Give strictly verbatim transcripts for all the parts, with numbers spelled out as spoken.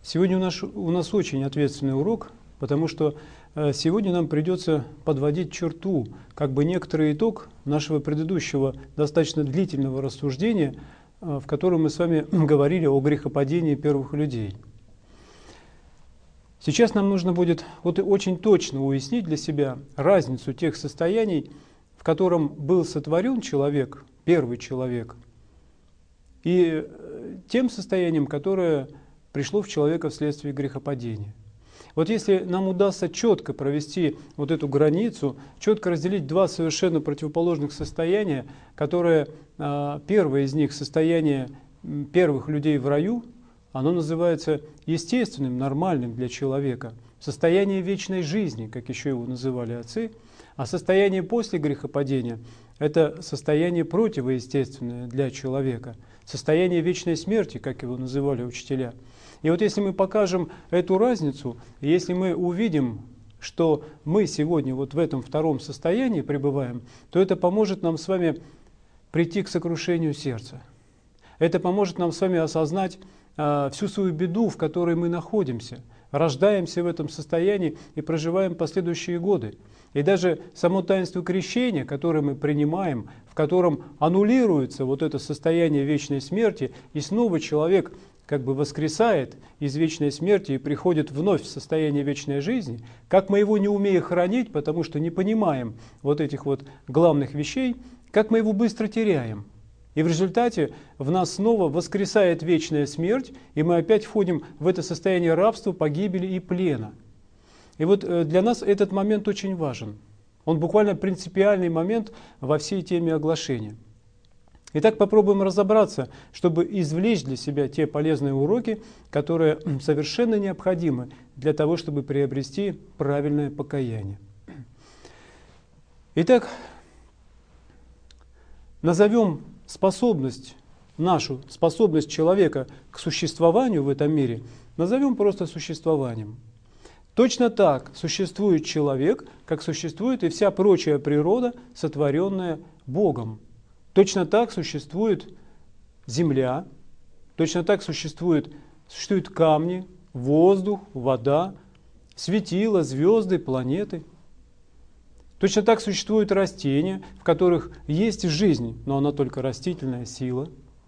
Сегодня у нас, у нас очень ответственный урок, потому что сегодня нам придется подводить черту, как бы некоторый итог нашего предыдущего достаточно длительного рассуждения, в котором мы с вами говорили о грехопадении первых людей. Сейчас нам нужно будет вот очень точно уяснить для себя разницу тех состояний, в котором был сотворен человек, первый человек, и тем состоянием, которое пришло в человека вследствие грехопадения. Вот если нам удастся четко провести вот эту границу, четко разделить два совершенно противоположных состояния, которые, первое из них, состояние первых людей в раю, оно называется естественным, нормальным для человека, состояние вечной жизни, как еще его называли отцы, а состояние после грехопадения – это состояние противоестественное для человека, состояние вечной смерти, как его называли учителя. И вот если мы покажем эту разницу, если мы увидим, что мы сегодня вот в этом втором состоянии пребываем, то это поможет нам с вами прийти к сокрушению сердца. Это поможет нам с вами осознать а, всю свою беду, в которой мы находимся, рождаемся в этом состоянии и проживаем последующие годы. И даже само таинство крещения, которое мы принимаем, в котором аннулируется вот это состояние вечной смерти, и снова человек как бы воскресает из вечной смерти и приходит вновь в состояние вечной жизни, как мы его не умеем хранить, потому что не понимаем вот этих вот главных вещей, как мы его быстро теряем. И в результате в нас снова воскресает вечная смерть, и мы опять входим в это состояние рабства, погибели и плена. И вот для нас этот момент очень важен. Он буквально принципиальный момент во всей теме оглашения. Итак, попробуем разобраться, чтобы извлечь для себя те полезные уроки, которые совершенно необходимы для того, чтобы приобрести правильное покаяние. Итак, назовем способность, нашу способность человека к существованию в этом мире, назовем просто существованием. Точно так существует человек, как существует и вся прочая природа, сотворенная Богом. Точно так существует земля, точно так существует, существуют камни, воздух, вода, светила, звезды, планеты. Точно так существуют растения, в которых есть жизнь, но она только растительная сила.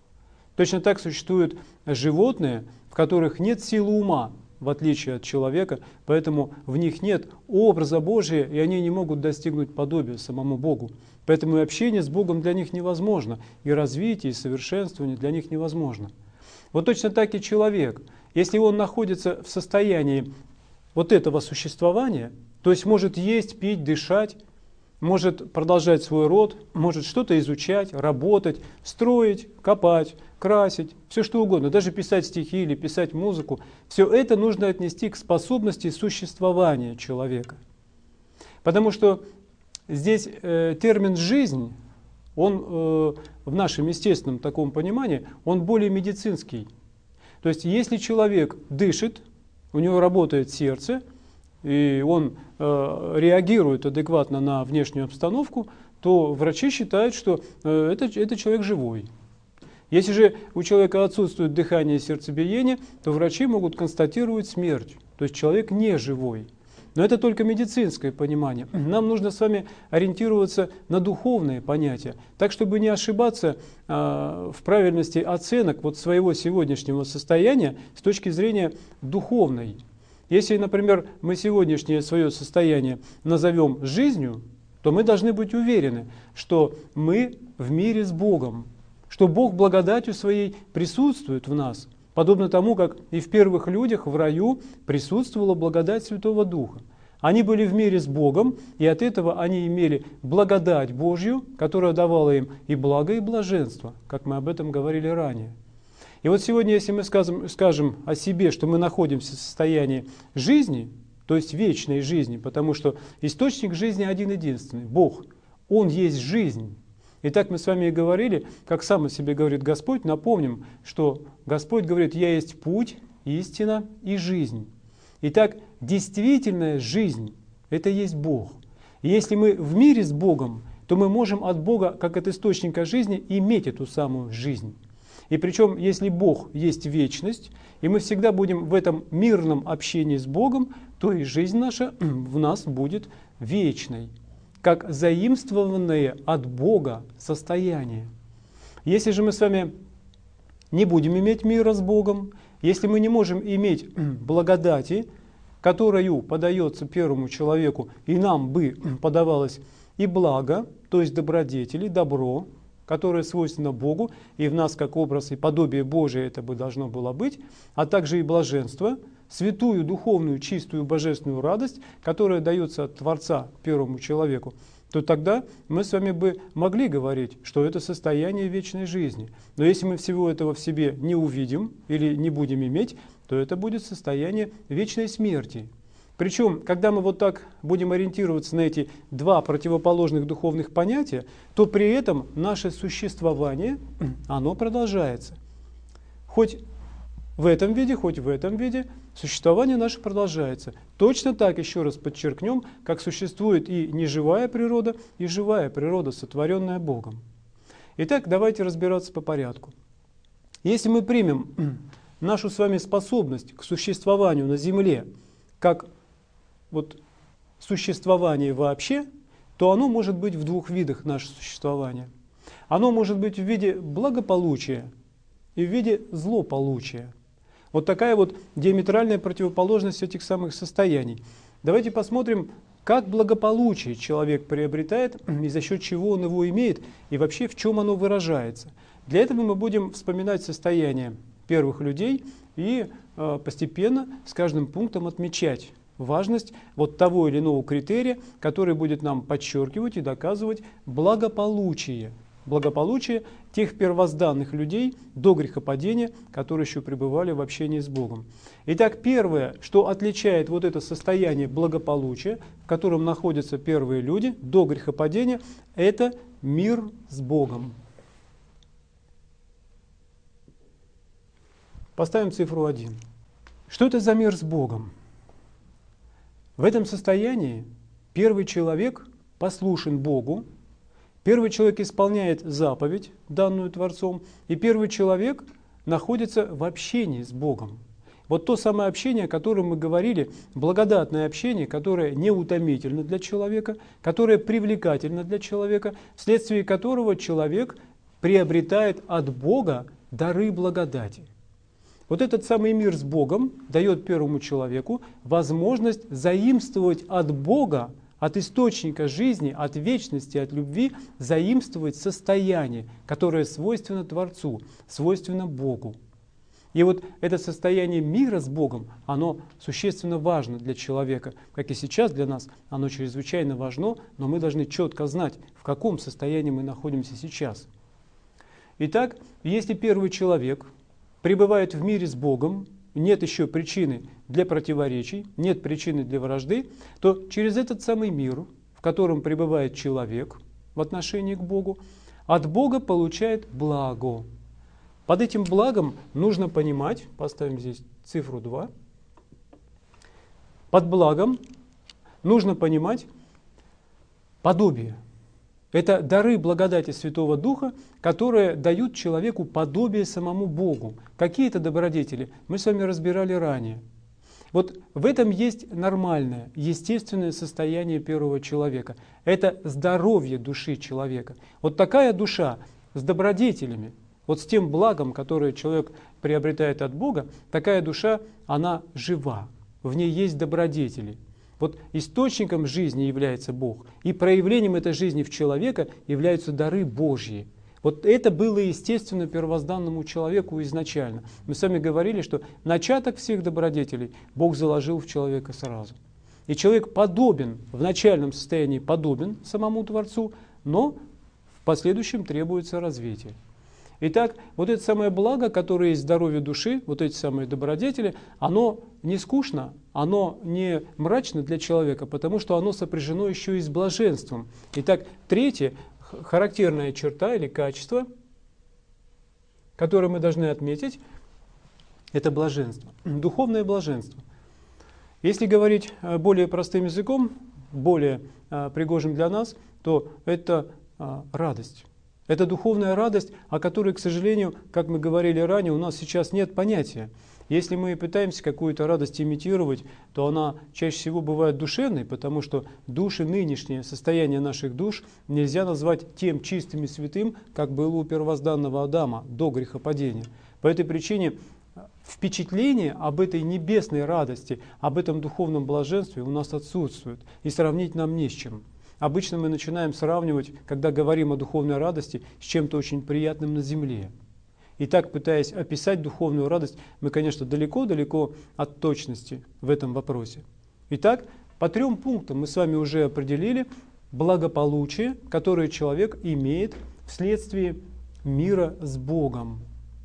Точно так существуют животные, в которых нет силы ума, в отличие от человека, поэтому в них нет образа Божия, и они не могут достигнуть подобия самому Богу. Поэтому и общение с Богом для них невозможно, и развитие, и совершенствование для них невозможно. Вот точно так и человек, если он находится в состоянии вот этого существования, то есть может есть, пить, дышать, может продолжать свой род, может что-то изучать, работать, строить, копать, красить, все что угодно, даже писать стихи или писать музыку, все это нужно отнести к способности существования человека. Потому что здесь э, термин «жизнь», он э, в нашем естественном таком понимании, он более медицинский. То есть если человек дышит, у него работает сердце, и он э, реагирует адекватно на внешнюю обстановку, то врачи считают, что э, это, это человек живой. Если же у человека отсутствует дыхание и сердцебиение, то врачи могут констатировать смерть, то есть человек не живой. Но это только медицинское понимание. Нам нужно с вами ориентироваться на духовные понятия, так чтобы не ошибаться э, в правильности оценок вот своего сегодняшнего состояния с точки зрения духовной. Если, например, мы сегодняшнее свое состояние назовем жизнью, то мы должны быть уверены, что мы в мире с Богом, что Бог благодатью своей присутствует в нас, подобно тому, как и в первых людях в раю присутствовала благодать Святого Духа. Они были в мире с Богом, и от этого они имели благодать Божью, которая давала им и благо, и блаженство, как мы об этом говорили ранее. И вот сегодня, если мы скажем, скажем о себе, что мы находимся в состоянии жизни, то есть вечной жизни, потому что источник жизни один-единственный, Бог, Он есть жизнь. И так мы с вами и говорили, как сам о себе говорит Господь, напомним, что Господь говорит: «Я есть путь, истина и жизнь». Итак, действительная жизнь – это есть Бог. И если мы в мире с Богом, то мы можем от Бога, как от источника жизни, иметь эту самую жизнь. И причем, если Бог есть вечность, и мы всегда будем в этом мирном общении с Богом, то и жизнь наша в нас будет вечной, как заимствованное от Бога состояние. Если же мы с вами не будем иметь мира с Богом, если мы не можем иметь благодати, которую подается первому человеку, и нам бы подавалось и благо, то есть добродетели, добро, которое свойственно Богу, и в нас как образ и подобие Божие это бы должно было быть, а также и блаженство, святую, духовную, чистую, божественную радость, которая дается от Творца первому человеку, то тогда мы с вами бы могли говорить, что это состояние вечной жизни. Но если мы всего этого в себе не увидим или не будем иметь, то это будет состояние вечной смерти. Причем, когда мы вот так будем ориентироваться на эти два противоположных духовных понятия, то при этом наше существование, оно продолжается. Хоть в этом виде, хоть в этом виде, существование наше продолжается. Точно так, еще раз подчеркнем, как существует и неживая природа, и живая природа, сотворенная Богом. Итак, давайте разбираться по порядку. Если мы примем нашу с вами способность к существованию на Земле как вот существование вообще, то оно может быть в двух видах, наше существование. Оно может быть в виде благополучия и в виде злополучия. Вот такая вот диаметральная противоположность этих самых состояний. Давайте посмотрим, как благополучие человек приобретает и за счет чего он его имеет, и вообще в чем оно выражается. Для этого мы будем вспоминать состояние первых людей и э, постепенно с каждым пунктом отмечать важность вот того или иного критерия, который будет нам подчеркивать и доказывать благополучие. Благополучие тех первозданных людей до грехопадения, которые еще пребывали в общении с Богом. Итак, первое, что отличает вот это состояние благополучия, в котором находятся первые люди до грехопадения, это мир с Богом. Поставим цифру один. Что это за мир с Богом? В этом состоянии первый человек послушен Богу, первый человек исполняет заповедь, данную Творцом, и первый человек находится в общении с Богом. Вот то самое общение, о котором мы говорили, благодатное общение, которое неутомительно для человека, которое привлекательно для человека, вследствие которого человек приобретает от Бога дары благодати. Вот этот самый мир с Богом дает первому человеку возможность заимствовать от Бога, от источника жизни, от вечности, от любви, заимствовать состояние, которое свойственно Творцу, свойственно Богу. И вот это состояние мира с Богом, оно существенно важно для человека, как и сейчас для нас, оно чрезвычайно важно, но мы должны четко знать, в каком состоянии мы находимся сейчас. Итак, если первый человек пребывает в мире с Богом, нет еще причины для противоречий, нет причины для вражды, то через этот самый мир, в котором пребывает человек в отношении к Богу, от Бога получает благо. Под этим благом нужно понимать, поставим здесь цифру два, под благом нужно понимать подобие. Это дары благодати Святого Духа, которые дают человеку подобие самому Богу. Какие это добродетели? Мы с вами разбирали ранее. Вот в этом есть нормальное, естественное состояние первого человека. Это здоровье души человека. Вот такая душа с добродетелями, вот с тем благом, которое человек приобретает от Бога, такая душа, она жива, в ней есть добродетели. Вот источником жизни является Бог, и проявлением этой жизни в человека являются дары Божьи. Вот это было естественно первозданному человеку изначально. Мы с вами говорили, что начаток всех добродетелей Бог заложил в человека сразу. И человек подобен, в начальном состоянии подобен самому Творцу, но в последующем требуется развитие. Итак, вот это самое благо, которое есть здоровье души, вот эти самые добродетели, оно не скучно, оно не мрачно для человека, потому что оно сопряжено еще и с блаженством. Итак, третье, характерная черта или качество, которое мы должны отметить, это блаженство, духовное блаженство. Если говорить более простым языком, более пригожим для нас, то это радость. Это духовная радость, о которой, к сожалению, как мы говорили ранее, у нас сейчас нет понятия. Если мы пытаемся какую-то радость имитировать, то она чаще всего бывает душевной, потому что души, нынешнее состояние наших душ нельзя назвать тем чистым и святым, как было у первозданного Адама до грехопадения. По этой причине впечатление об этой небесной радости, об этом духовном блаженстве у нас отсутствует, и сравнить нам не с чем. Обычно мы начинаем сравнивать, когда говорим о духовной радости, с чем-то очень приятным на земле. И так, пытаясь описать духовную радость, мы, конечно, далеко-далеко от точности в этом вопросе. Итак, по трем пунктам мы с вами уже определили благополучие, которое человек имеет вследствие мира с Богом.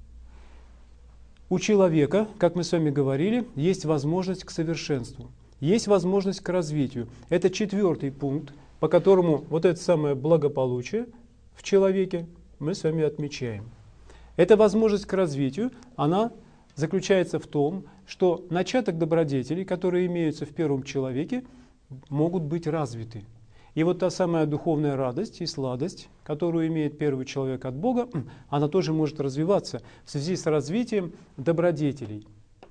У человека, как мы с вами говорили, есть возможность к совершенству, есть возможность к развитию. Это четвертый пункт, по которому вот это самое благополучие в человеке мы с вами отмечаем. Эта возможность к развитию, она заключается в том, что начаток добродетелей, которые имеются в первом человеке, могут быть развиты. И вот та самая духовная радость и сладость, которую имеет первый человек от Бога, она тоже может развиваться в связи с развитием добродетелей.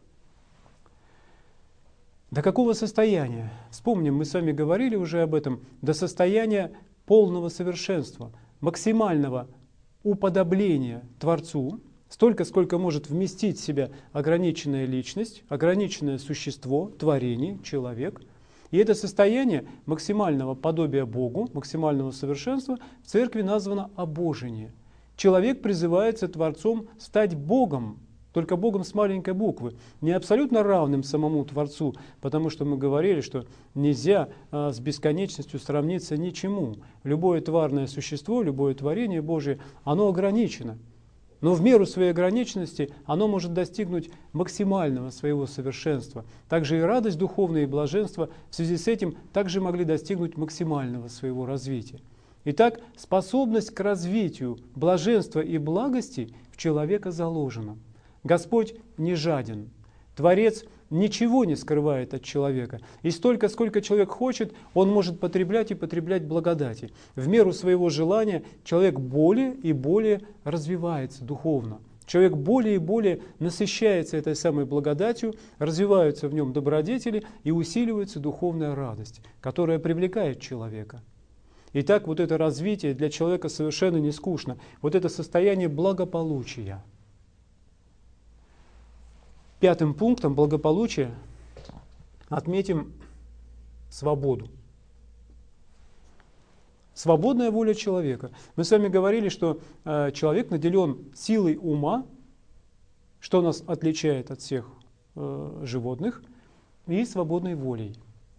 До какого состояния? Вспомним, мы с вами говорили уже об этом, до состояния полного совершенства, максимального уподобления Творцу, столько, сколько может вместить в себя ограниченная личность, ограниченное существо, творение, человек. И это состояние максимального подобия Богу, максимального совершенства в церкви названо обожение. Человек призывается Творцом стать Богом, только Богом с маленькой буквы, не абсолютно равным самому Творцу, потому что мы говорили, что нельзя а, с бесконечностью сравниться ничему. Любое тварное существо, любое творение Божие, оно ограничено. Но в меру своей ограниченности оно может достигнуть максимального своего совершенства. Также и радость духовная, и блаженство в связи с этим также могли достигнуть максимального своего развития. Итак, способность к развитию блаженства и благости в человека заложена. Господь не жаден. Творец ничего не скрывает от человека. И столько, сколько человек хочет, он может потреблять и потреблять благодати. В меру своего желания человек более и более развивается духовно. Человек более и более насыщается этой самой благодатью, развиваются в нем добродетели и усиливается духовная радость, которая привлекает человека. Итак, вот это развитие для человека совершенно не скучно. Вот это состояние благополучия. Пятым пунктом благополучия отметим свободу. Свободная воля человека. Мы с вами говорили, что э, человек наделен силой ума, что нас отличает от всех э, животных, и свободной волей.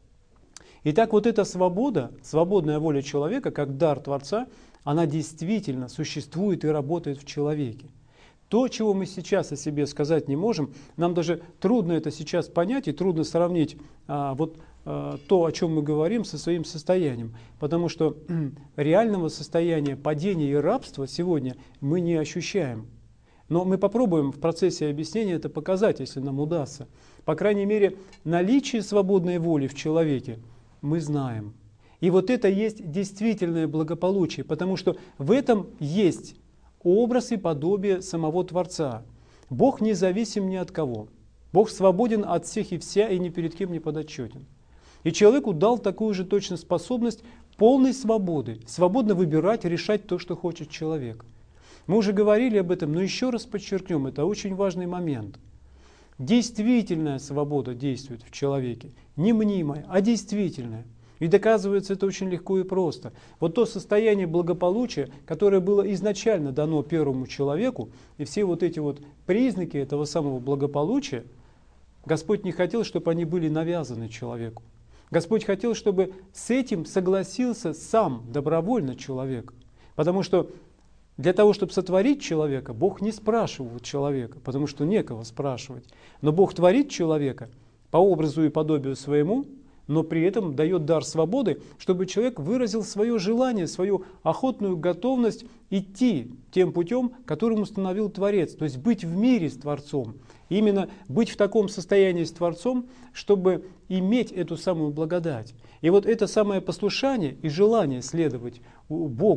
Итак, вот эта свобода, свободная воля человека, как дар Творца, она действительно существует и работает в человеке. То, чего мы сейчас о себе сказать не можем, нам даже трудно это сейчас понять и трудно сравнить а, вот, а, то, о чем мы говорим, со своим состоянием. Потому что реального состояния падения и рабства сегодня мы не ощущаем. Но мы попробуем в процессе объяснения это показать, если нам удастся. По крайней мере, наличие свободной воли в человеке мы знаем. И вот это есть действительное благополучие, потому что в этом есть образ и подобие самого Творца. Бог не зависим ни от кого. Бог свободен от всех и вся, и ни перед кем не подотчетен. И человеку дал такую же точно способность полной свободы, свободно выбирать, решать то, что хочет человек. Мы уже говорили об этом, но еще раз подчеркнем, это очень важный момент. Действительная свобода действует в человеке, не мнимая, а действительная. И доказывается это очень легко и просто. Вот то состояние благополучия, которое было изначально дано первому человеку, и все вот эти вот признаки этого самого благополучия, Господь не хотел, чтобы они были навязаны человеку. Господь хотел, чтобы с этим согласился сам добровольно человек. Потому что для того, чтобы сотворить человека, Бог не спрашивал человека, потому что некого спрашивать. Но Бог творит человека по образу и подобию своему, но при этом дает дар свободы, чтобы человек выразил свое желание, свою охотную готовность идти тем путем, которым установил Творец, то есть быть в мире с Творцом. Именно быть в таком состоянии с Творцом, чтобы иметь эту самую благодать. И вот это самое послушание и желание следовать Богу,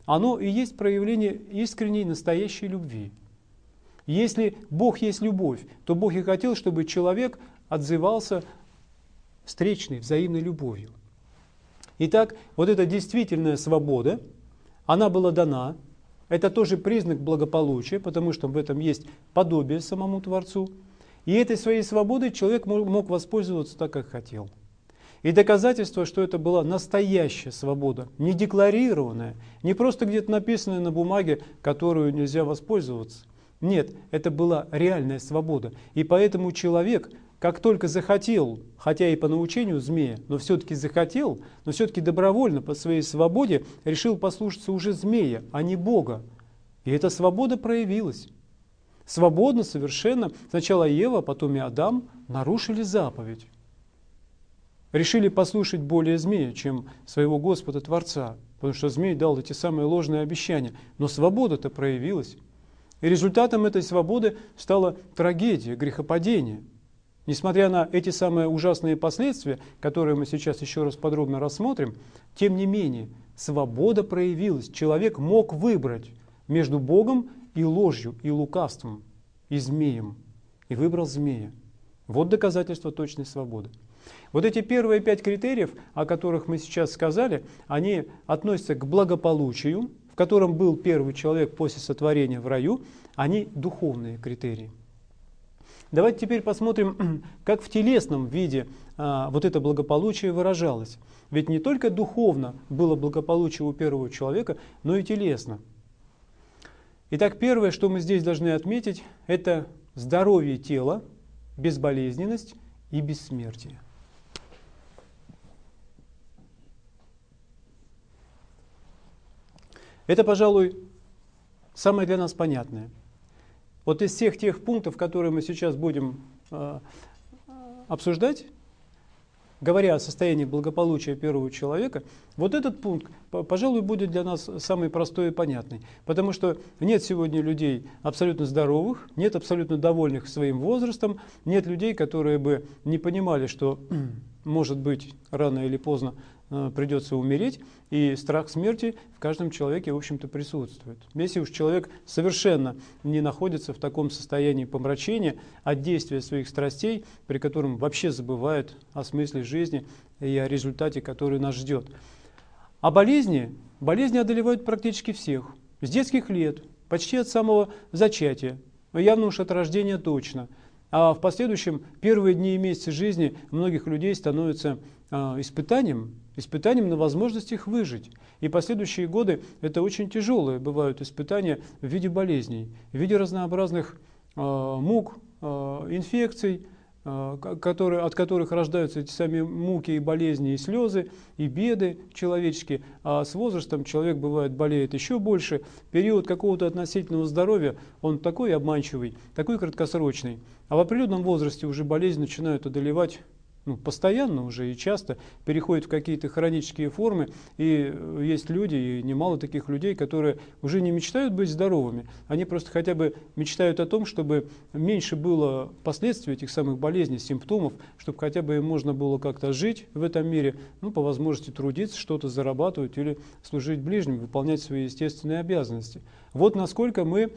оно и есть проявление искренней, настоящей любви. Если Бог есть любовь, то Бог и хотел, чтобы человек отзывался встречной, взаимной любовью. Итак, вот эта действительная свобода, она была дана. Это тоже признак благополучия, потому что в этом есть подобие самому Творцу. И этой своей свободой человек мог воспользоваться так, как хотел. И доказательство, что это была настоящая свобода, не декларированная, не просто где-то написанная на бумаге, которую нельзя воспользоваться. Нет, это была реальная свобода. И поэтому человек, как только захотел, хотя и по научению змея, но все-таки захотел, но все-таки добровольно по своей свободе решил послушаться уже змея, а не Бога. И эта свобода проявилась. Свободно совершенно сначала Ева, а потом и Адам нарушили заповедь. Решили послушать более змея, чем своего Господа Творца, потому что змей дал эти самые ложные обещания. Но свобода-то проявилась. И результатом этой свободы стала трагедия, грехопадение. Несмотря на эти самые ужасные последствия, которые мы сейчас еще раз подробно рассмотрим, тем не менее, свобода проявилась. Человек мог выбрать между Богом и ложью, и лукавством, и змеем. И выбрал змея. Вот доказательство точной свободы. Вот эти первые пять критериев, о которых мы сейчас сказали, они относятся к благополучию, в котором был первый человек после сотворения в раю, они духовные критерии. Давайте теперь посмотрим, как в телесном виде а, вот это благополучие выражалось. Ведь не только духовно было благополучие у первого человека, но и телесно. Итак, первое, что мы здесь должны отметить, это здоровье тела, безболезненность и бессмертие. Это, пожалуй, самое для нас понятное. Вот из всех тех пунктов, которые мы сейчас будем э, обсуждать, говоря о состоянии благополучия первого человека, вот этот пункт, пожалуй, будет для нас самый простой и понятный. Потому что нет сегодня людей абсолютно здоровых, нет абсолютно довольных своим возрастом, нет людей, которые бы не понимали, что, может быть, рано или поздно придется умереть, и страх смерти в каждом человеке, в общем-то, присутствует. Если уж человек совершенно не находится в таком состоянии помрачения от действия своих страстей, при котором вообще забывает о смысле жизни и о результате, который нас ждет. А болезни, болезни одолевают практически всех. С детских лет, почти от самого зачатия, явно уж от рождения точно. А в последующем первые дни и месяцы жизни многих людей становятся э, испытанием, испытанием на возможность их выжить. И последующие годы это очень тяжелые бывают испытания в виде болезней, в виде разнообразных э, мук, э, инфекций, э, которые, от которых рождаются эти сами муки и болезни, и слезы, и беды человеческие. А с возрастом человек, бывает, болеет еще больше. Период какого-то относительного здоровья, он такой обманчивый, такой краткосрочный. А в определенном возрасте уже болезни начинают одолевать ну, постоянно уже и часто, переходят в какие-то хронические формы. И есть люди, и немало таких людей, которые уже не мечтают быть здоровыми. Они просто хотя бы мечтают о том, чтобы меньше было последствий этих самых болезней, симптомов, чтобы хотя бы им можно было как-то жить в этом мире, ну, по возможности трудиться, что-то зарабатывать или служить ближним, выполнять свои естественные обязанности. Вот насколько мы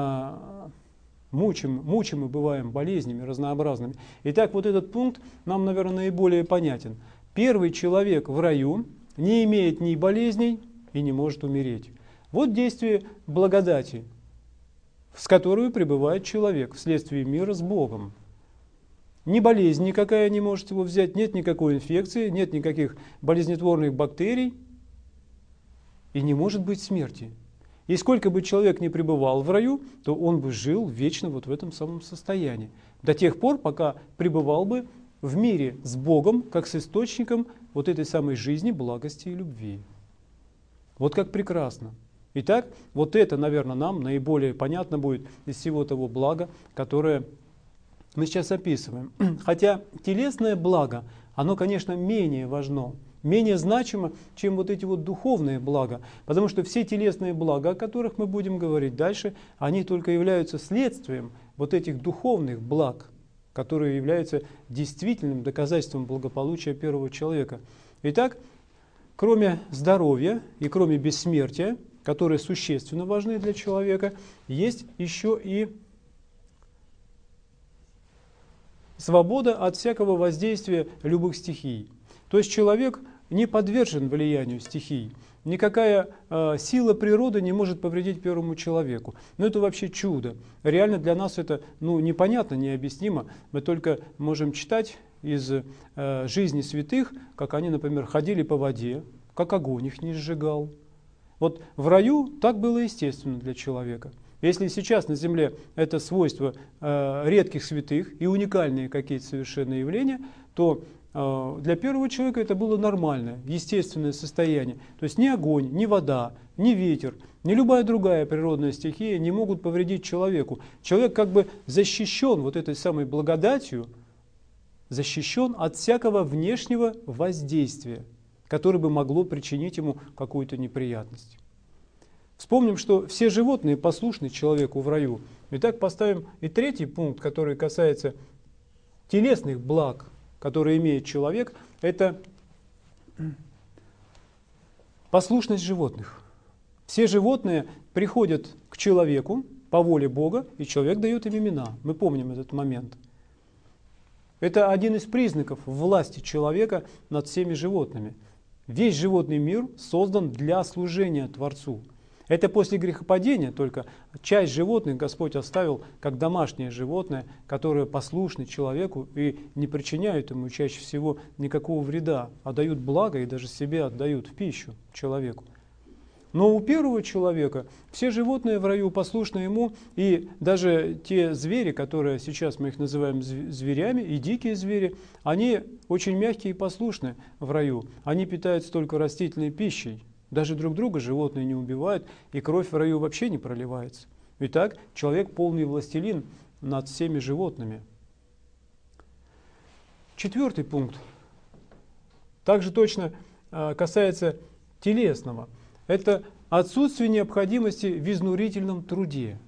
а, Мучим, мучим и бываем болезнями разнообразными. Итак, вот этот пункт нам, наверное, наиболее понятен. Первый человек в раю не имеет ни болезней и не может умереть. Вот действие благодати, с которой пребывает человек вследствие мира с Богом. Ни болезнь никакая не может его взять, нет никакой инфекции, нет никаких болезнетворных бактерий и не может быть смерти. И сколько бы человек ни пребывал в раю, то он бы жил вечно вот в этом самом состоянии. До тех пор, пока пребывал бы в мире с Богом, как с источником вот этой самой жизни, благости и любви. Вот как прекрасно. Итак, вот это, наверное, нам наиболее понятно будет из всего того блага, которое мы сейчас описываем. Хотя телесное благо, оно, конечно, менее важно, менее значимо, чем вот эти вот духовные блага. Потому что все телесные блага, о которых мы будем говорить дальше, они только являются следствием вот этих духовных благ, которые являются действительным доказательством благополучия первого человека. Итак, кроме здоровья и кроме бессмертия, которые существенно важны для человека, есть еще и свобода от всякого воздействия любых стихий. То есть человек не подвержен влиянию стихий. Никакая э, сила природы не может повредить первому человеку. Но это вообще чудо. Реально для нас это ну, непонятно, необъяснимо. Мы только можем читать из э, жизни святых, как они, например, ходили по воде, как огонь их не сжигал. Вот в раю так было естественно для человека. Если сейчас на земле это свойство э, редких святых и уникальные какие-то совершенно явления, то э, для первого человека это было нормальное, естественное состояние. То есть ни огонь, ни вода, ни ветер, ни любая другая природная стихия не могут повредить человеку. Человек как бы защищен вот этой самой благодатью, защищен от всякого внешнего воздействия, которое бы могло причинить ему какую-то неприятность. Вспомним, что все животные послушны человеку в раю. Итак, поставим и третий пункт, который касается телесных благ, которые имеет человек, это послушность животных. Все животные приходят к человеку по воле Бога, и человек дает им имена. Мы помним этот момент. Это один из признаков власти человека над всеми животными. Весь животный мир создан для служения Творцу. Это после грехопадения только часть животных Господь оставил как домашнее животное, которое послушны человеку и не причиняют ему чаще всего никакого вреда, а дают благо и даже себе отдают в пищу человеку. Но у первого человека все животные в раю послушны ему, и даже те звери, которые сейчас мы их называем зверями, и дикие звери, они очень мягкие и послушны в раю. Они питаются только растительной пищей. Даже друг друга животные не убивают, и кровь в раю вообще не проливается. Итак, человек полный властелин над всеми животными. Четвертый пункт также точно касается телесного. Это отсутствие необходимости в изнурительном труде.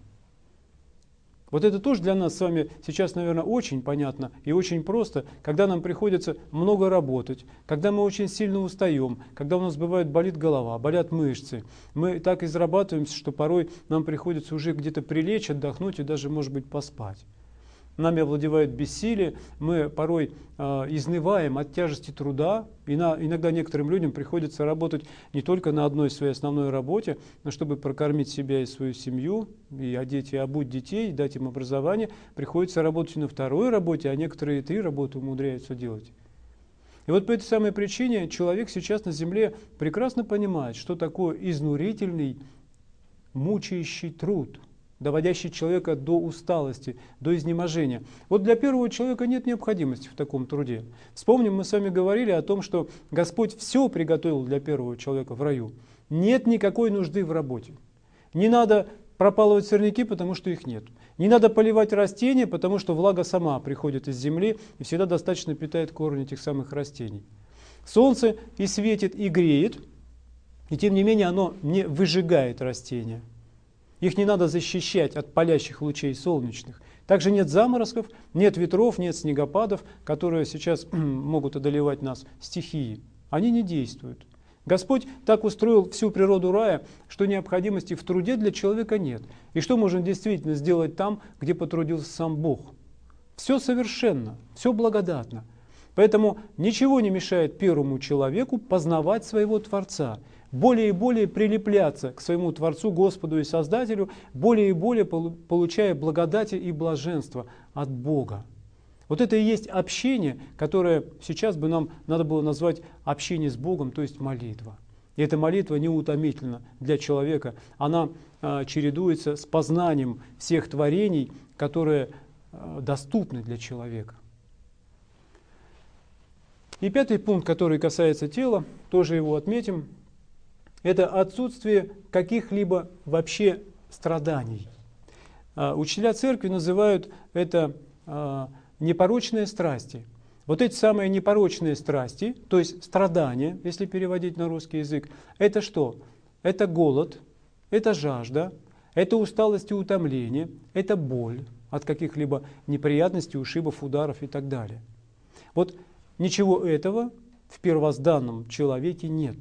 Вот это тоже для нас с вами сейчас, наверное, очень понятно и очень просто, когда нам приходится много работать, когда мы очень сильно устаем, когда у нас бывает болит голова, болят мышцы. Мы так израбатываемся, что порой нам приходится уже где-то прилечь, отдохнуть и даже, может быть, поспать. Нами овладевает бессилие, мы порой э, изнываем от тяжести труда, и на, иногда некоторым людям приходится работать не только на одной своей основной работе, но чтобы прокормить себя и свою семью, и одеть и обуть детей, и дать им образование, приходится работать и на второй работе, а некоторые и три работы умудряются делать. И вот по этой самой причине человек сейчас на земле прекрасно понимает, что такое изнурительный, мучающий труд, доводящий человека до усталости, до изнеможения. Вот для первого человека нет необходимости в таком труде. Вспомним, мы с вами говорили о том, что Господь все приготовил для первого человека в раю. Нет никакой нужды в работе. Не надо пропалывать сорняки, потому что их нет. Не надо поливать растения, потому что влага сама приходит из земли и всегда достаточно питает корни этих самых растений. Солнце и светит, и греет, и тем не менее оно не выжигает растения. Их не надо защищать от палящих лучей солнечных. Также нет заморозков, нет ветров, нет снегопадов, которые сейчас могут одолевать нас стихии. Они не действуют. Господь так устроил всю природу рая, что необходимости в труде для человека нет. И что можно действительно сделать там, где потрудился сам Бог? Все совершенно, все благодатно. Поэтому ничего не мешает первому человеку познавать своего Творца, более и более прилепляться к своему Творцу, Господу и Создателю, более и более получая благодати и блаженство от Бога. Вот это и есть общение, которое сейчас бы нам надо было назвать общение с Богом, то есть молитва. И эта молитва неутомительна для человека. Она э, чередуется с познанием всех творений, которые э, доступны для человека. И пятый пункт, который касается тела, тоже его отметим. Это отсутствие каких-либо вообще страданий. Учителя церкви называют это непорочные страсти. Вот эти самые непорочные страсти, то есть страдания, если переводить на русский язык, это что? Это голод, это жажда, это усталость и утомление, это боль от каких-либо неприятностей, ушибов, ударов и так далее. Вот ничего этого в первозданном человеке нет.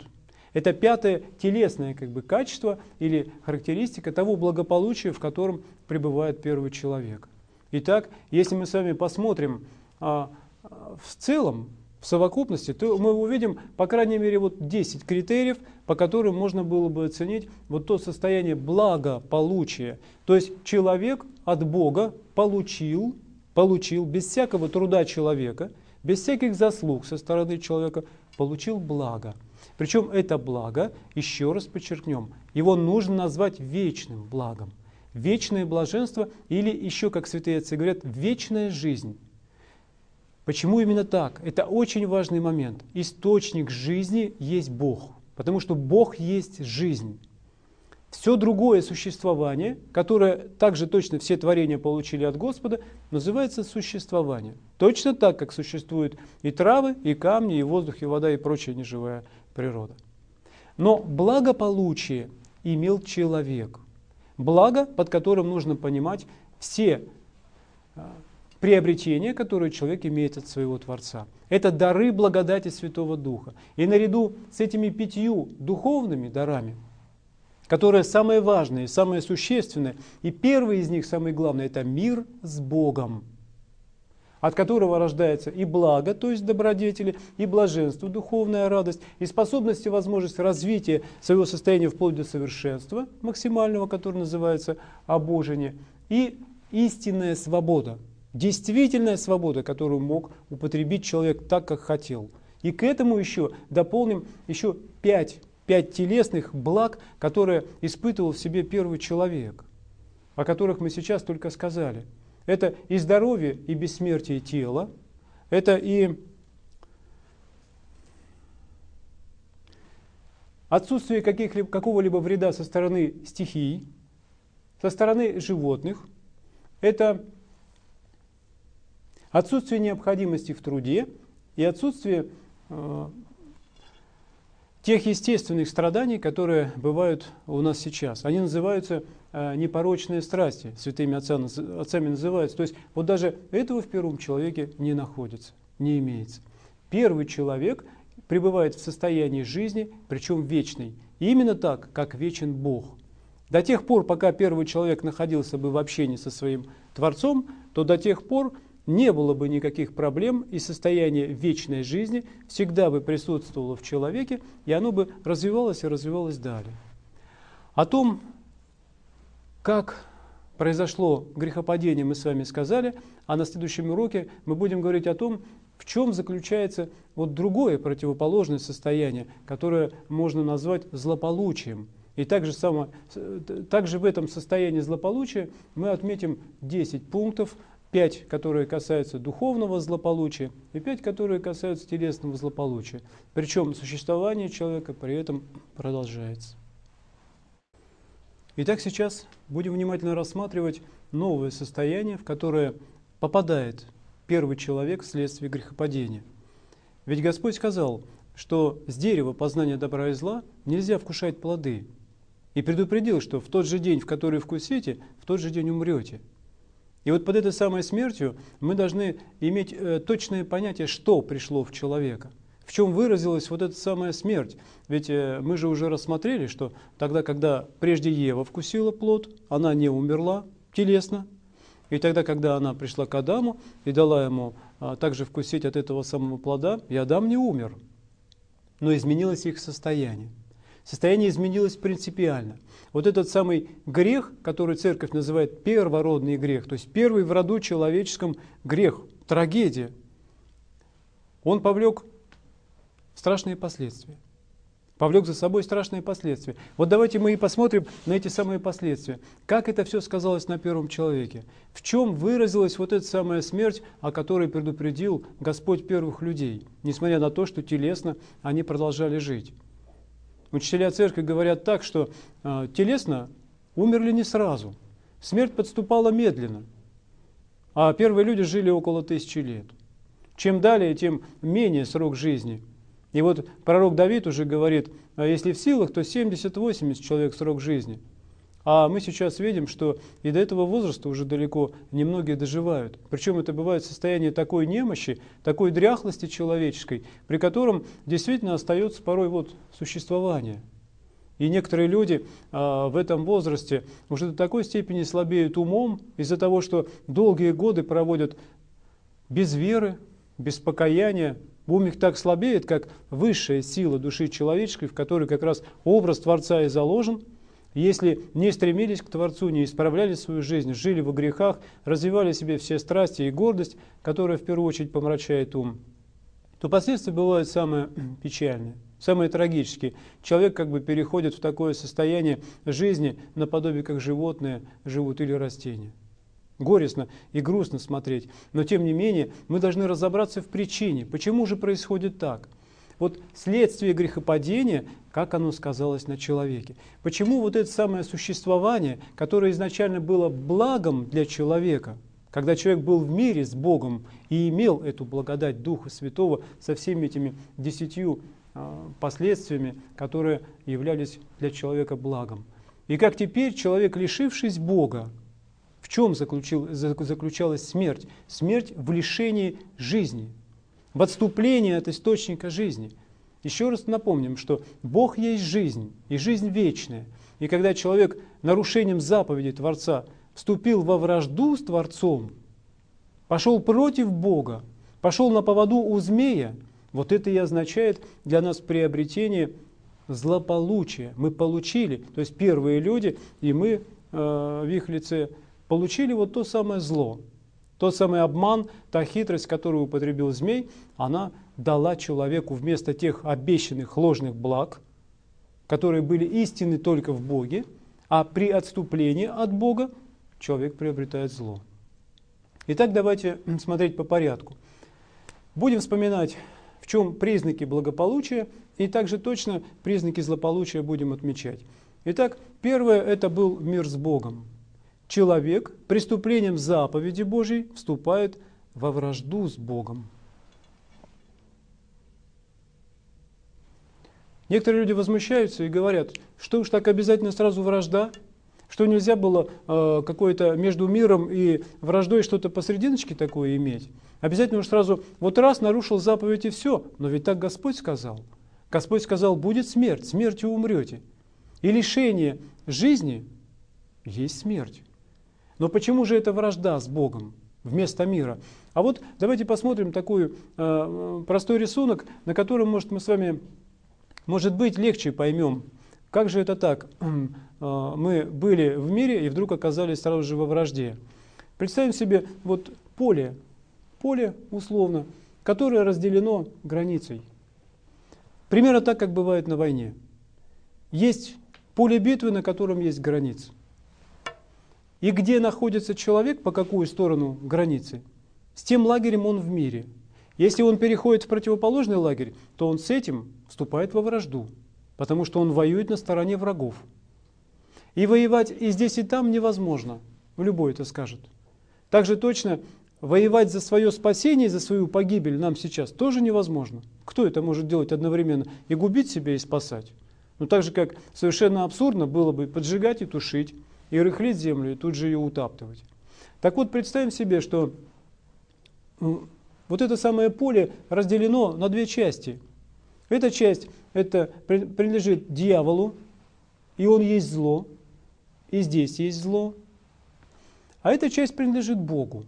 Это пятое телесное как бы, качество или характеристика того благополучия, в котором пребывает первый человек. Итак, если мы с вами посмотрим а, в целом, в совокупности, то мы увидим, по крайней мере, вот десять критериев, по которым можно было бы оценить вот то состояние благополучия. То есть человек от Бога получил, получил без всякого труда человека, без всяких заслуг со стороны человека, получил благо. Причем это благо, еще раз подчеркнем, его нужно назвать вечным благом. Вечное блаженство или еще, как святые отцы говорят, вечная жизнь. Почему именно так? Это очень важный момент. Источник жизни есть Бог, потому что Бог есть жизнь. Все другое существование, которое также точно все творения получили от Господа, называется существование. Точно так, как существуют и травы, и камни, и воздух, и вода, и прочая неживая природа. Но благополучие имел человек. Благо, под которым нужно понимать все приобретения, которые человек имеет от своего Творца. Это дары благодати Святого Духа. И наряду с этими пятью духовными дарами, которые самые важные, самые существенные, и первый из них, самый главный, это мир с Богом, от которого рождается и благо, то есть добродетели, и блаженство, духовная радость, и способность и возможность развития своего состояния вплоть до совершенства максимального, которое называется обожение, и истинная свобода, действительная свобода, которую мог употребить человек так, как хотел. И к этому еще дополним еще пять, пять телесных благ, которые испытывал в себе первый человек, о которых мы сейчас только сказали. Это и здоровье, и бессмертие тела, это и отсутствие каких-либо, какого-либо вреда со стороны стихий, со стороны животных, это отсутствие необходимости в труде и отсутствие э, тех естественных страданий, которые бывают у нас сейчас. Они называются э, непорочные страсти, святыми отцами, отцами называются. То есть вот даже этого в первом человеке не находится, не имеется. Первый человек пребывает в состоянии жизни, причем вечной. И именно так, как вечен Бог. До тех пор, пока первый человек находился бы в общении со своим Творцом, то до тех пор не было бы никаких проблем, и состояние вечной жизни всегда бы присутствовало в человеке, и оно бы развивалось и развивалось далее. О том, как произошло грехопадение, мы с вами сказали, а на следующем уроке мы будем говорить о том, в чем заключается вот другое противоположное состояние, которое можно назвать злополучием. И также, само, также в этом состоянии злополучия мы отметим десять пунктов, пять, которые касаются духовного злополучия, и пять, которые касаются телесного злополучия. Причем существование человека при этом продолжается. Итак, сейчас будем внимательно рассматривать новое состояние, в которое попадает первый человек вследствие грехопадения. Ведь Господь сказал, что с дерева познания добра и зла нельзя вкушать плоды, и предупредил, что в тот же день, в который вкусите, в тот же день умрете. И вот под этой самой смертью мы должны иметь э, точное понятие, что пришло в человека, в чем выразилась вот эта самая смерть. Ведь э, мы же уже рассмотрели, что тогда, когда прежде Ева вкусила плод, она не умерла телесно, и тогда, когда она пришла к Адаму и дала ему а, также вкусить от этого самого плода, и Адам не умер, но изменилось их состояние. Состояние изменилось принципиально. Вот этот самый грех, который церковь называет первородный грех, то есть первый в роду человеческом грех, трагедия, он повлек страшные последствия. Повлек за собой страшные последствия. Вот давайте мы и посмотрим на эти самые последствия. Как это все сказалось на первом человеке? В чем выразилась вот эта самая смерть, о которой предупредил Господь первых людей, несмотря на то, что телесно они продолжали жить? Учителя церкви говорят так, что э, телесно умерли не сразу. Смерть подступала медленно. А первые люди жили около тысячи лет. Чем далее, тем менее срок жизни. И вот пророк Давид уже говорит, если в силах, то семьдесят-восемьдесят человек срок жизни. А мы сейчас видим, что и до этого возраста уже далеко немногие доживают. Причем это бывает состояние такой немощи, такой дряхлости человеческой, при котором действительно остается порой вот существование. И некоторые люди а, в этом возрасте уже до такой степени слабеют умом из-за того, что долгие годы проводят без веры, без покаяния. Ум их так слабеет, как высшая сила души человеческой, в которой как раз образ Творца и заложен. Если не стремились к Творцу, не исправляли свою жизнь, жили во грехах, развивали в себе все страсти и гордость, которая в первую очередь помрачает ум, то последствия бывают самые печальные. Самые трагические. Человек как бы переходит в такое состояние жизни, наподобие как животные живут или растения. Горестно и грустно смотреть, но тем не менее мы должны разобраться в причине, почему же происходит так. Вот следствие грехопадения, как оно сказалось на человеке. Почему вот это самое существование, которое изначально было благом для человека, когда человек был в мире с Богом и имел эту благодать Духа Святого со всеми этими десятью последствиями, которые являлись для человека благом. И как теперь человек, лишившись Бога, в чем заключалась смерть? Смерть в лишении жизни, в отступлении от источника жизни. Еще раз напомним, что Бог есть жизнь, и жизнь вечная. И когда человек нарушением заповедей Творца вступил во вражду с Творцом, пошел против Бога, пошел на поводу у змея, вот это и означает для нас приобретение злополучия. Мы получили, то есть первые люди, и мы э, в их лице получили вот то самое зло. Тот самый обман, та хитрость, которую употребил змей, она дала человеку вместо тех обещанных ложных благ, которые были истинны только в Боге, а при отступлении от Бога человек приобретает зло. Итак, давайте смотреть по порядку. Будем вспоминать, в чем признаки благополучия, и также точно признаки злополучия будем отмечать. Итак, первое – это был мир с Богом. Человек преступлением заповеди Божьей вступает во вражду с Богом. Некоторые люди возмущаются и говорят, что уж так обязательно сразу вражда, что нельзя было э, какое-то между миром и враждой что-то посерединочке такое иметь. Обязательно уж сразу вот раз нарушил заповедь и все. Но ведь так Господь сказал. Господь сказал, будет смерть, смертью умрете. И лишение жизни есть смерть. Но почему же это вражда с Богом вместо мира? А вот давайте посмотрим такой э, простой рисунок, на котором, может, мы с вами, может быть, легче поймем, как же это так. Э, мы были в мире и вдруг оказались сразу же во вражде. Представим себе вот поле, поле условно, которое разделено границей. Примерно так, как бывает на войне. Есть поле битвы, на котором есть граница. И где находится человек, по какую сторону границы, с тем лагерем он в мире. Если он переходит в противоположный лагерь, то он с этим вступает во вражду, потому что он воюет на стороне врагов. И воевать и здесь, и там невозможно. Любой это скажет. Также точно воевать за свое спасение, за свою погибель нам сейчас тоже невозможно. Кто это может делать одновременно? И губить себя, и спасать. Но так же, как совершенно абсурдно было бы поджигать и тушить, и рыхлить землю, и тут же ее утаптывать. Так вот, представим себе, что вот это самое поле разделено на две части. Эта часть это принадлежит дьяволу, и он есть зло, и здесь есть зло. А эта часть принадлежит Богу,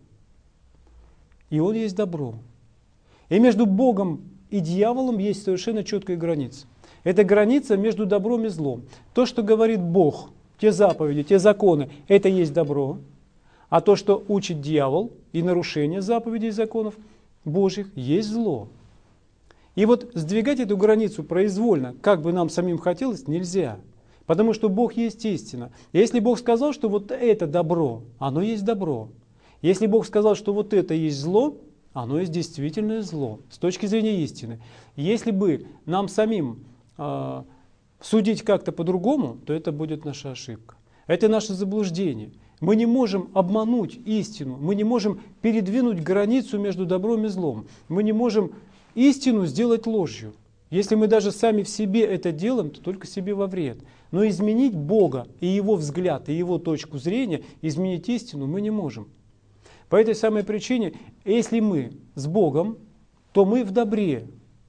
и он есть добро. И между Богом и дьяволом есть совершенно четкая граница. Это граница между добром и злом. То, что говорит Бог, те заповеди, те законы, это есть добро. А то, что учит дьявол и нарушение заповедей и законов Божьих, есть зло. И вот сдвигать эту границу произвольно, как бы нам самим хотелось, нельзя. Потому что Бог есть истина. И если Бог сказал, что вот это добро, оно есть добро. Если Бог сказал, что вот это есть зло, оно есть действительное зло с точки зрения истины. Если бы нам самим э, судить как-то по-другому, то это будет наша ошибка. Это наше заблуждение. Мы не можем обмануть истину, мы не можем передвинуть границу между добром и злом, мы не можем истину сделать ложью. Если мы даже сами в себе это делаем, то только себе во вред. Но изменить Бога и Его взгляд, и Его точку зрения, изменить истину мы не можем. По этой самой причине, если мы с Богом, то мы в добре.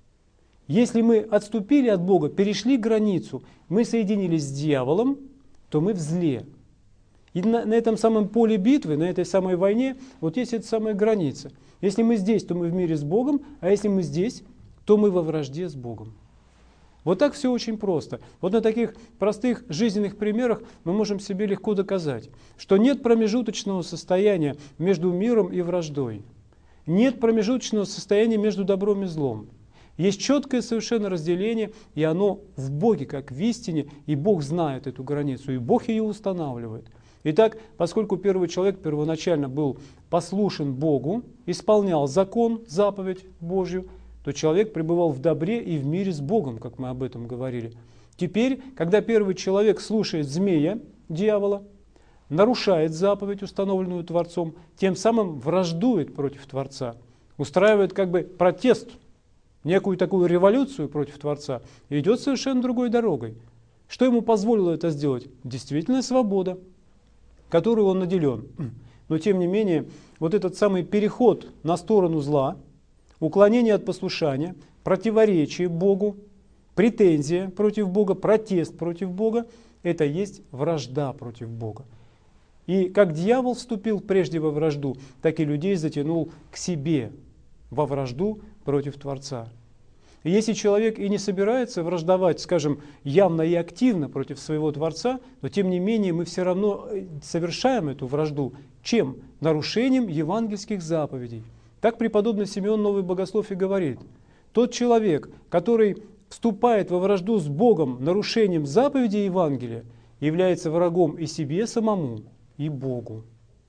Если мы отступили от Бога, перешли границу, мы соединились с дьяволом, то мы в зле. И на, на этом самом поле битвы, на этой самой войне, вот есть эта самая граница. Если мы здесь, то мы в мире с Богом, а если мы здесь, то мы во вражде с Богом. Вот так все очень просто. Вот на таких простых жизненных примерах мы можем себе легко доказать, что нет промежуточного состояния между миром и враждой. Нет промежуточного состояния между добром и злом. Есть четкое совершенно разделение, и оно в Боге, как в истине, и Бог знает эту границу, и Бог ее устанавливает. Итак, поскольку первый человек первоначально был послушен Богу, исполнял закон, заповедь Божью, то человек пребывал в добре и в мире с Богом, как мы об этом говорили. Теперь, когда первый человек слушает змея, дьявола, нарушает заповедь, установленную Творцом, тем самым враждует против Творца, устраивает как бы протест, некую такую революцию против Творца, и идет совершенно другой дорогой. Что ему позволило это сделать? Действительно свобода, которой он наделен. Но тем не менее, вот этот самый переход на сторону зла, уклонение от послушания, противоречие Богу, претензия против Бога, протест против Бога, это есть вражда против Бога. И как дьявол вступил прежде во вражду, так и людей затянул к себе во вражду против Творца. И если человек и не собирается враждовать, скажем, явно и активно против своего Творца, но тем не менее мы все равно совершаем эту вражду. Чем? Нарушением евангельских заповедей. Так преподобный Симеон Новый Богослов и говорит: тот человек, который вступает во вражду с Богом нарушением заповедей Евангелия, является врагом и себе самому, и Богу.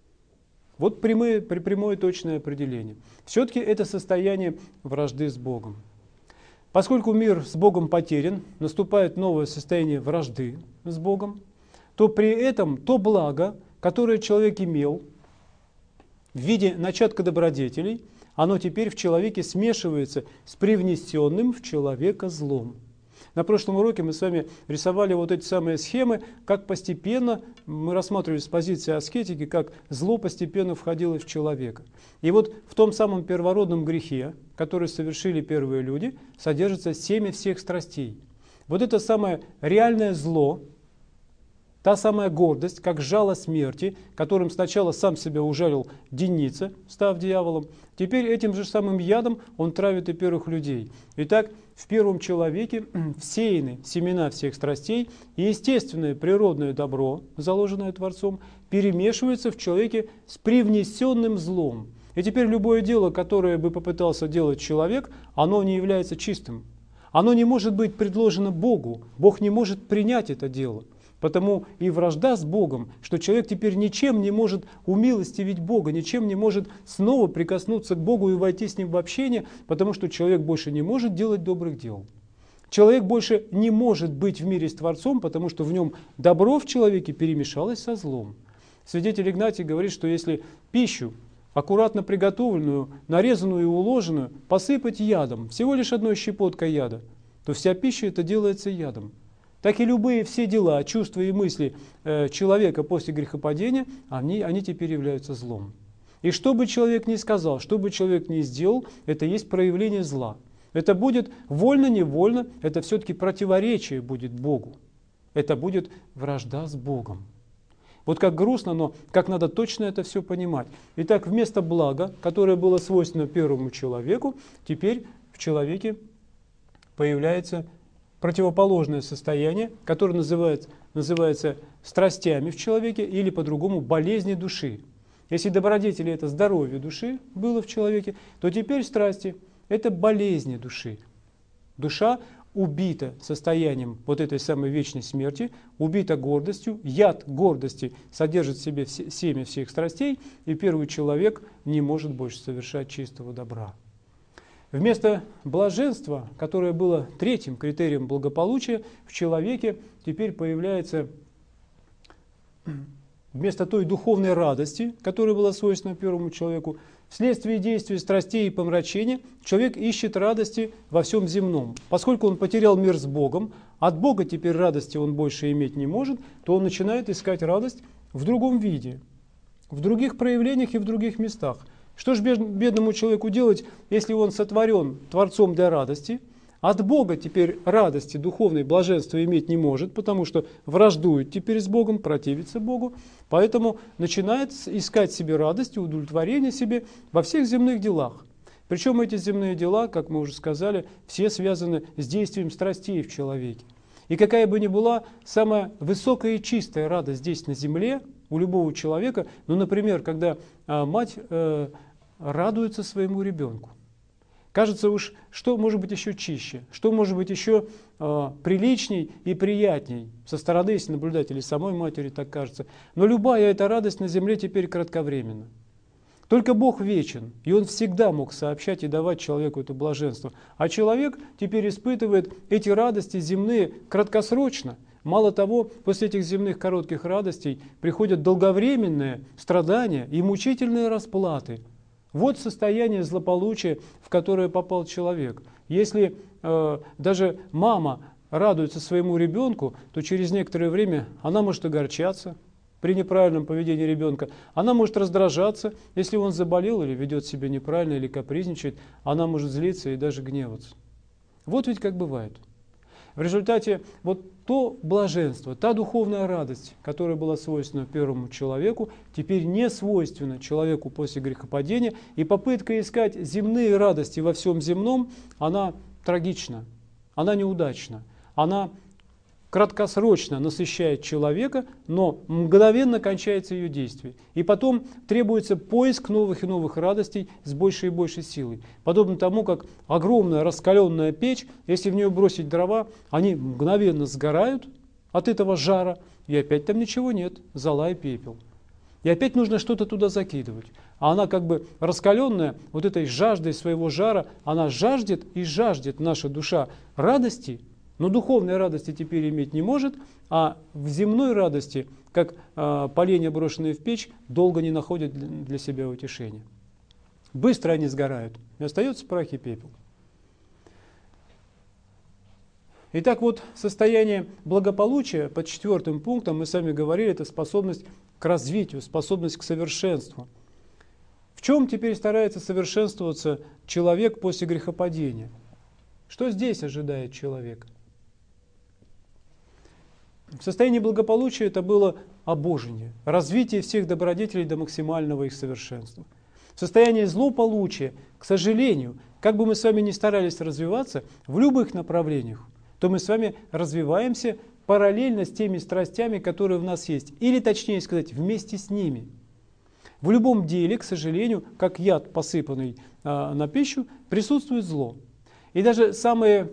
Вот прямое, прямое точное определение. Все-таки это состояние вражды с Богом. Поскольку мир с Богом потерян, наступает новое состояние вражды с Богом, то при этом то благо, которое человек имел в виде начатка добродетелей, оно теперь в человеке смешивается с привнесенным в человека злом. На прошлом уроке мы с вами рисовали вот эти самые схемы, как постепенно, мы рассматривали с позиции аскетики, как зло постепенно входило в человека. И вот в том самом первородном грехе, который совершили первые люди, содержится семя всех страстей. Вот это самое реальное зло, та самая гордость, как жало смерти, которым сначала сам себя ужалил Деница, став дьяволом, теперь этим же самым ядом он травит и первых людей. Итак, в первом человеке всеяны семена всех страстей, и естественное природное добро, заложенное Творцом, перемешивается в человеке с привнесенным злом. И теперь любое дело, которое бы попытался делать человек, оно не является чистым. Оно не может быть предложено Богу. Бог не может принять это дело. Потому и вражда с Богом, что человек теперь ничем не может умилостивить Бога, ничем не может снова прикоснуться к Богу и войти с Ним в общение, потому что человек больше не может делать добрых дел. Человек больше не может быть в мире с Творцом, потому что в нем добро в человеке перемешалось со злом. Святитель Игнатий говорит, что если пищу, аккуратно приготовленную, нарезанную и уложенную, посыпать ядом, всего лишь одной щепоткой яда, то вся пища это делается ядом. Так и любые все дела, чувства и мысли э, человека после грехопадения, они, они теперь являются злом. И что бы человек ни сказал, что бы человек ни сделал, это есть проявление зла. Это будет вольно-невольно, это все-таки противоречие будет Богу. Это будет вражда с Богом. Вот как грустно, но как надо точно это все понимать. Итак, вместо блага, которое было свойственно первому человеку, теперь в человеке появляется противоположное состояние, которое называется, называется страстями в человеке или по-другому болезни души. Если добродетели это здоровье души было в человеке, то теперь страсти это болезни души. Душа убита состоянием вот этой самой вечной смерти, убита гордостью, яд гордости содержит в себе семя всех страстей, и первый человек не может больше совершать чистого добра. Вместо блаженства, которое было третьим критерием благополучия, в человеке теперь появляется вместо той духовной радости, которая была свойственна первому человеку, вследствие действий страстей и помрачения человек ищет радости во всем земном. Поскольку он потерял мир с Богом, от Бога теперь радости он больше иметь не может, то он начинает искать радость в другом виде, в других проявлениях и в других местах. Что же бедному человеку делать, если он сотворен Творцом для радости? От Бога теперь радости, духовной блаженства иметь не может, потому что враждует теперь с Богом, противится Богу. Поэтому начинает искать себе радость и удовлетворение себе во всех земных делах. Причем эти земные дела, как мы уже сказали, все связаны с действием страстей в человеке. И какая бы ни была самая высокая и чистая радость здесь на земле у любого человека, ну, например, когда а, мать э, радуется своему ребенку. Кажется уж, что может быть еще чище, что может быть еще э, приличней и приятней со стороны, если наблюдателей самой матери так кажется. Но любая эта радость на земле теперь кратковременна. Только Бог вечен, и Он всегда мог сообщать и давать человеку это блаженство. А человек теперь испытывает эти радости земные краткосрочно. Мало того, после этих земных коротких радостей приходят долговременные страдания и мучительные расплаты. Вот состояние злополучия, в которое попал человек. Если э, даже мама радуется своему ребенку, то через некоторое время она может огорчаться при неправильном поведении ребенка. Она может раздражаться, если он заболел или ведет себя неправильно, или капризничает. Она может злиться и даже гневаться. Вот ведь как бывает. В результате вот то блаженство, та духовная радость, которая была свойственна первому человеку, теперь не свойственна человеку после грехопадения, и попытка искать земные радости во всем земном, она трагична, она неудачна, она краткосрочно насыщает человека, но мгновенно кончается ее действие. И потом требуется поиск новых и новых радостей с большей и большей силой. Подобно тому, как огромная раскаленная печь, если в нее бросить дрова, они мгновенно сгорают от этого жара, и опять там ничего нет, зола и пепел. И опять нужно что-то туда закидывать. А она как бы раскаленная, вот этой жаждой своего жара, она жаждет и жаждет, наша душа, радости, но духовной радости теперь иметь не может, а в земной радости, как э, поленья, брошенные в печь, долго не находят для себя утешения. Быстро они сгорают, и остается прах и пепел. Итак, вот состояние благополучия под четвертым пунктом, мы сами говорили, это способность к развитию, способность к совершенству. В чем теперь старается совершенствоваться человек после грехопадения? Что здесь ожидает человека? В состоянии благополучия это было обожение, развитие всех добродетелей до максимального их совершенства. В состоянии злополучия, к сожалению, как бы мы с вами ни старались развиваться в любых направлениях, то мы с вами развиваемся параллельно с теми страстями, которые в нас есть, или точнее сказать, вместе с ними. В любом деле, к сожалению, как яд, посыпанный э, на пищу, присутствует зло. И даже самые,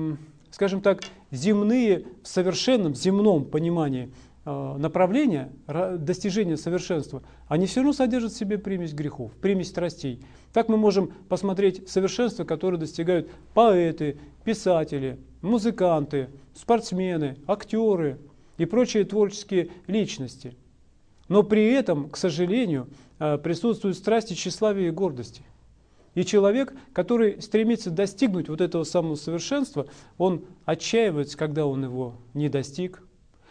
скажем так, земные, в совершенном земном понимании направления достижения совершенства, они все равно содержат в себе примесь грехов, примесь страстей. Так мы можем посмотреть совершенство, которое достигают поэты, писатели, музыканты, спортсмены, актеры и прочие творческие личности. Но при этом, к сожалению, присутствуют страсти тщеславия и гордости. И человек, который стремится достигнуть вот этого самого совершенства, он отчаивается, когда он его не достиг.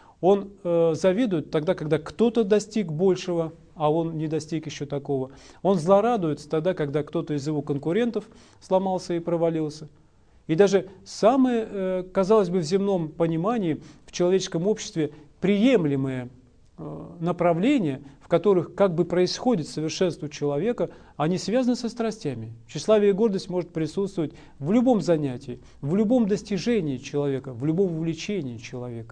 Он э, завидует тогда, когда кто-то достиг большего, а он не достиг еще такого. Он злорадуется тогда, когда кто-то из его конкурентов сломался и провалился. И даже самые, э, казалось бы, в земном понимании, в человеческом обществе приемлемые э, направления, в которых как бы происходит совершенство человека, они связаны со страстями. Тщеславие и гордость может присутствовать в любом занятии, в любом достижении человека, в любом увлечении человека.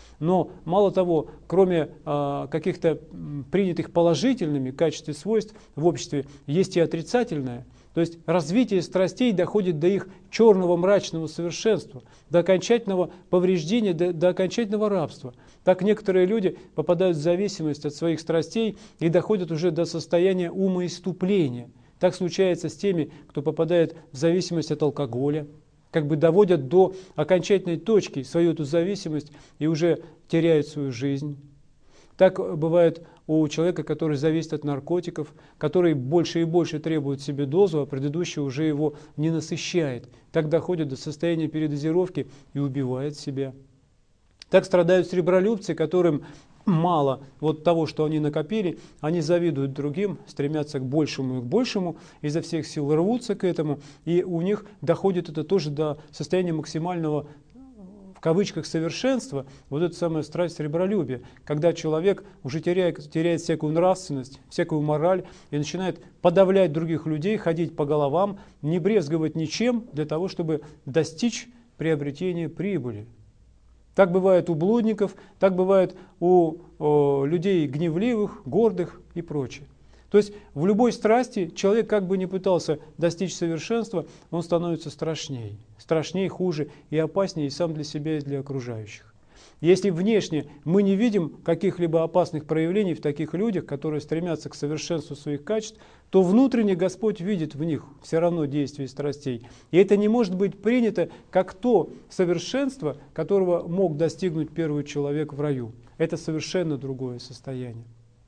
Но мало того, кроме э, каких-то принятых положительными качеств и свойств в обществе, есть и отрицательное. То есть развитие страстей доходит до их черного мрачного совершенства, до окончательного повреждения, до, до окончательного рабства. Так некоторые люди попадают в зависимость от своих страстей и доходят уже до состояния умоиступления. Так случается с теми, кто попадает в зависимость от алкоголя, как бы доводят до окончательной точки свою эту зависимость и уже теряют свою жизнь. Так бывает у человека, который зависит от наркотиков, который больше и больше требует себе дозу, а предыдущий уже его не насыщает. Так доходит до состояния передозировки и убивает себя. Так страдают сребролюбцы, которым мало вот того, что они накопили, они завидуют другим, стремятся к большему и к большему, изо всех сил рвутся к этому, и у них доходит это тоже до состояния максимального, в кавычках, совершенства, вот эта самая страсть сребролюбия, когда человек уже теряет, теряет всякую нравственность, всякую мораль и начинает подавлять других людей, ходить по головам, не брезговать ничем для того, чтобы достичь приобретения прибыли. Так бывает у блудников, так бывает у о, людей гневливых, гордых и прочее. То есть в любой страсти человек, как бы ни пытался достичь совершенства, он становится страшнее, страшнее, хуже и опаснее и сам для себя, и для окружающих. Если внешне мы не видим каких-либо опасных проявлений в таких людях, которые стремятся к совершенству своих качеств, то внутренне Господь видит в них все равно действие страстей. И это не может быть принято как то совершенство, которого мог достигнуть первый человек в раю. Это совершенно другое состояние.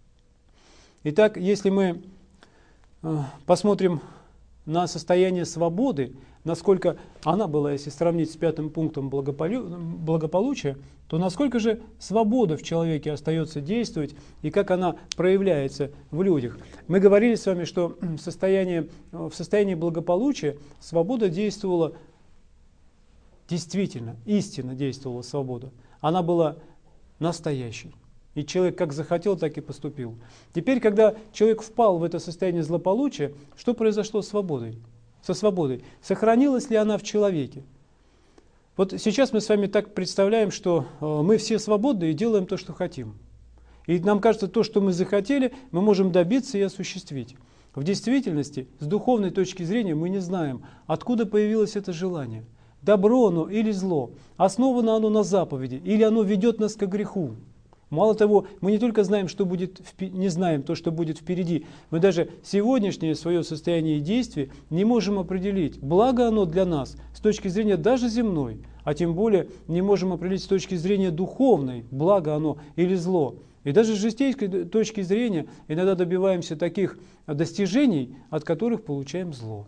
Итак, если мы э, посмотрим на состояние свободы, насколько она была, если сравнить с пятым пунктом благополу... благополучия, то насколько же свобода в человеке остается действовать и как она проявляется в людях. Мы говорили с вами, что в состоянии, в состоянии благополучия свобода действовала действительно, истинно действовала свобода. Она была настоящей. И человек как захотел, так и поступил. Теперь, когда человек впал в это состояние злополучия, что произошло с свободой? Со свободой. Сохранилась ли она в человеке? Вот сейчас мы с вами так представляем, что мы все свободны и делаем то, что хотим. И нам кажется, то, что мы захотели, мы можем добиться и осуществить. В действительности, с духовной точки зрения, мы не знаем, откуда появилось это желание. Добро оно или зло? Основано оно на заповеди или оно ведет нас к греху? Мало того, мы не только знаем, что будет, не знаем то, что будет впереди, мы даже сегодняшнее свое состояние и действие не можем определить, благо оно для нас с точки зрения даже земной, а тем более не можем определить с точки зрения духовной, благо оно или зло. И даже с житейской точки зрения иногда добиваемся таких достижений, от которых получаем зло.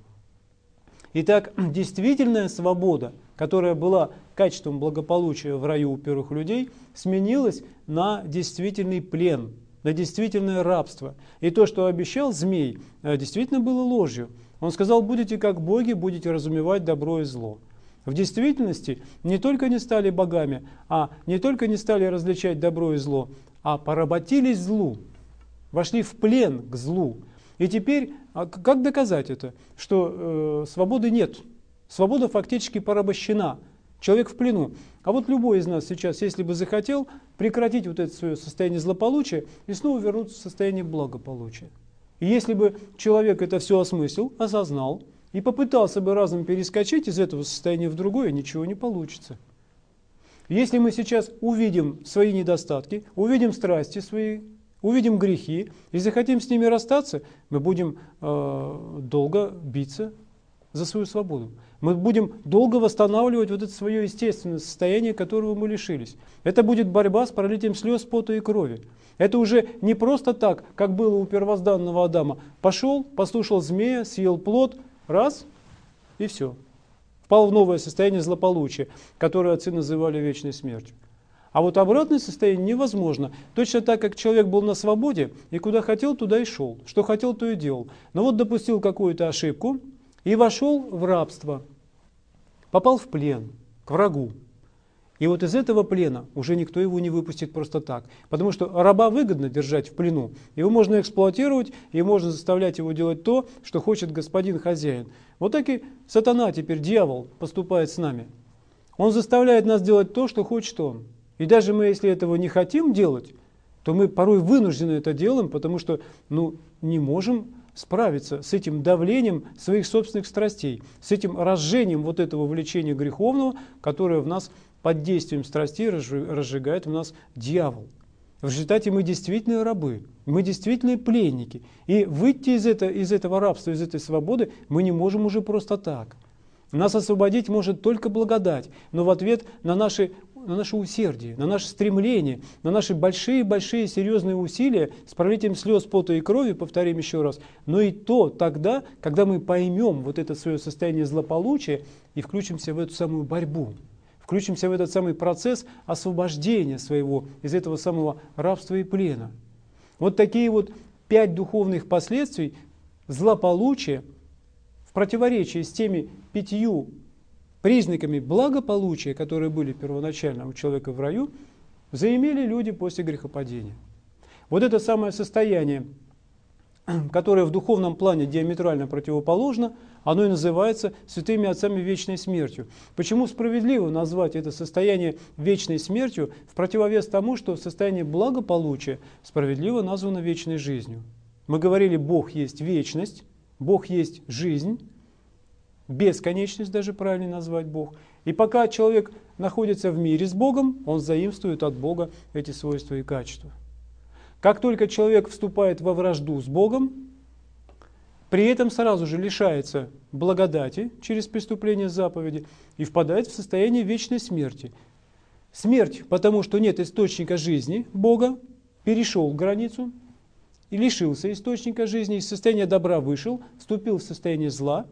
Итак, действительная свобода, которая была качеством благополучия в раю у первых людей, сменилась на действительный плен, на действительное рабство. И то, что обещал змей, действительно было ложью. Он сказал: будете как боги, будете разумевать добро и зло. В действительности не только не стали богами, а не только не стали различать добро и зло, а поработились злу, вошли в плен к злу. И теперь, как доказать это? Что э, свободы нет. Свобода фактически порабощена. Человек в плену. А вот любой из нас сейчас, если бы захотел, прекратить вот это свое состояние злополучия и снова вернуться в состояние благополучия. И если бы человек это все осмыслил, осознал и попытался бы разом перескочить из этого состояния в другое, ничего не получится. Если мы сейчас увидим свои недостатки, увидим страсти свои, увидим грехи и захотим с ними расстаться, мы будем э, долго биться за свою свободу. Мы будем долго восстанавливать вот это свое естественное состояние, которого мы лишились. Это будет борьба с пролитием слез, пота и крови. Это уже не просто так, как было у первозданного Адама. Пошел, послушал змея, съел плод, раз, и все. Впал в новое состояние злополучия, которое отцы называли вечной смертью. А вот обратное состояние невозможно. Точно так, как человек был на свободе, и куда хотел, туда и шел. Что хотел, то и делал. Но вот допустил какую-то ошибку и вошел в рабство. Попал в плен, к врагу. И вот из этого плена уже никто его не выпустит просто так. Потому что раба выгодно держать в плену. Его можно эксплуатировать, и можно заставлять его делать то, что хочет господин хозяин. Вот так и сатана теперь, дьявол, поступает с нами. Он заставляет нас делать то, что хочет он. И даже мы, если этого не хотим делать, то мы порой вынуждены это делаем, потому что ну, не можем справиться с этим давлением своих собственных страстей, с этим разжением вот этого влечения греховного, которое в нас под действием страстей разжигает в нас дьявол. В результате мы действительно рабы, мы действительно пленники. И выйти из, это, из этого рабства, из этой свободы мы не можем уже просто так. Нас освободить может только благодать, но в ответ на наши на наше усердие, на наше стремление, на наши большие-большие серьезные усилия с пролитием слез, пота и крови, повторим еще раз, но и то тогда, когда мы поймем вот это свое состояние злополучия и включимся в эту самую борьбу, включимся в этот самый процесс освобождения своего из этого самого рабства и плена. Вот такие вот пять духовных последствий злополучия в противоречии с теми пятью признаками благополучия, которые были первоначально у человека в раю, заимели люди после грехопадения. Вот это самое состояние, которое в духовном плане диаметрально противоположно, оно и называется святыми отцами вечной смертью. Почему справедливо назвать это состояние вечной смертью в противовес тому, что состояние благополучия справедливо названо вечной жизнью? Мы говорили, Бог есть вечность, Бог есть жизнь, бесконечность даже правильно назвать Бог. И пока человек находится в мире с Богом, он заимствует от Бога эти свойства и качества. Как только человек вступает во вражду с Богом, при этом сразу же лишается благодати через преступление заповеди и впадает в состояние вечной смерти. Смерть, потому что нет источника жизни Бога, перешел границу и лишился источника жизни, из состояния добра вышел, вступил в состояние зла.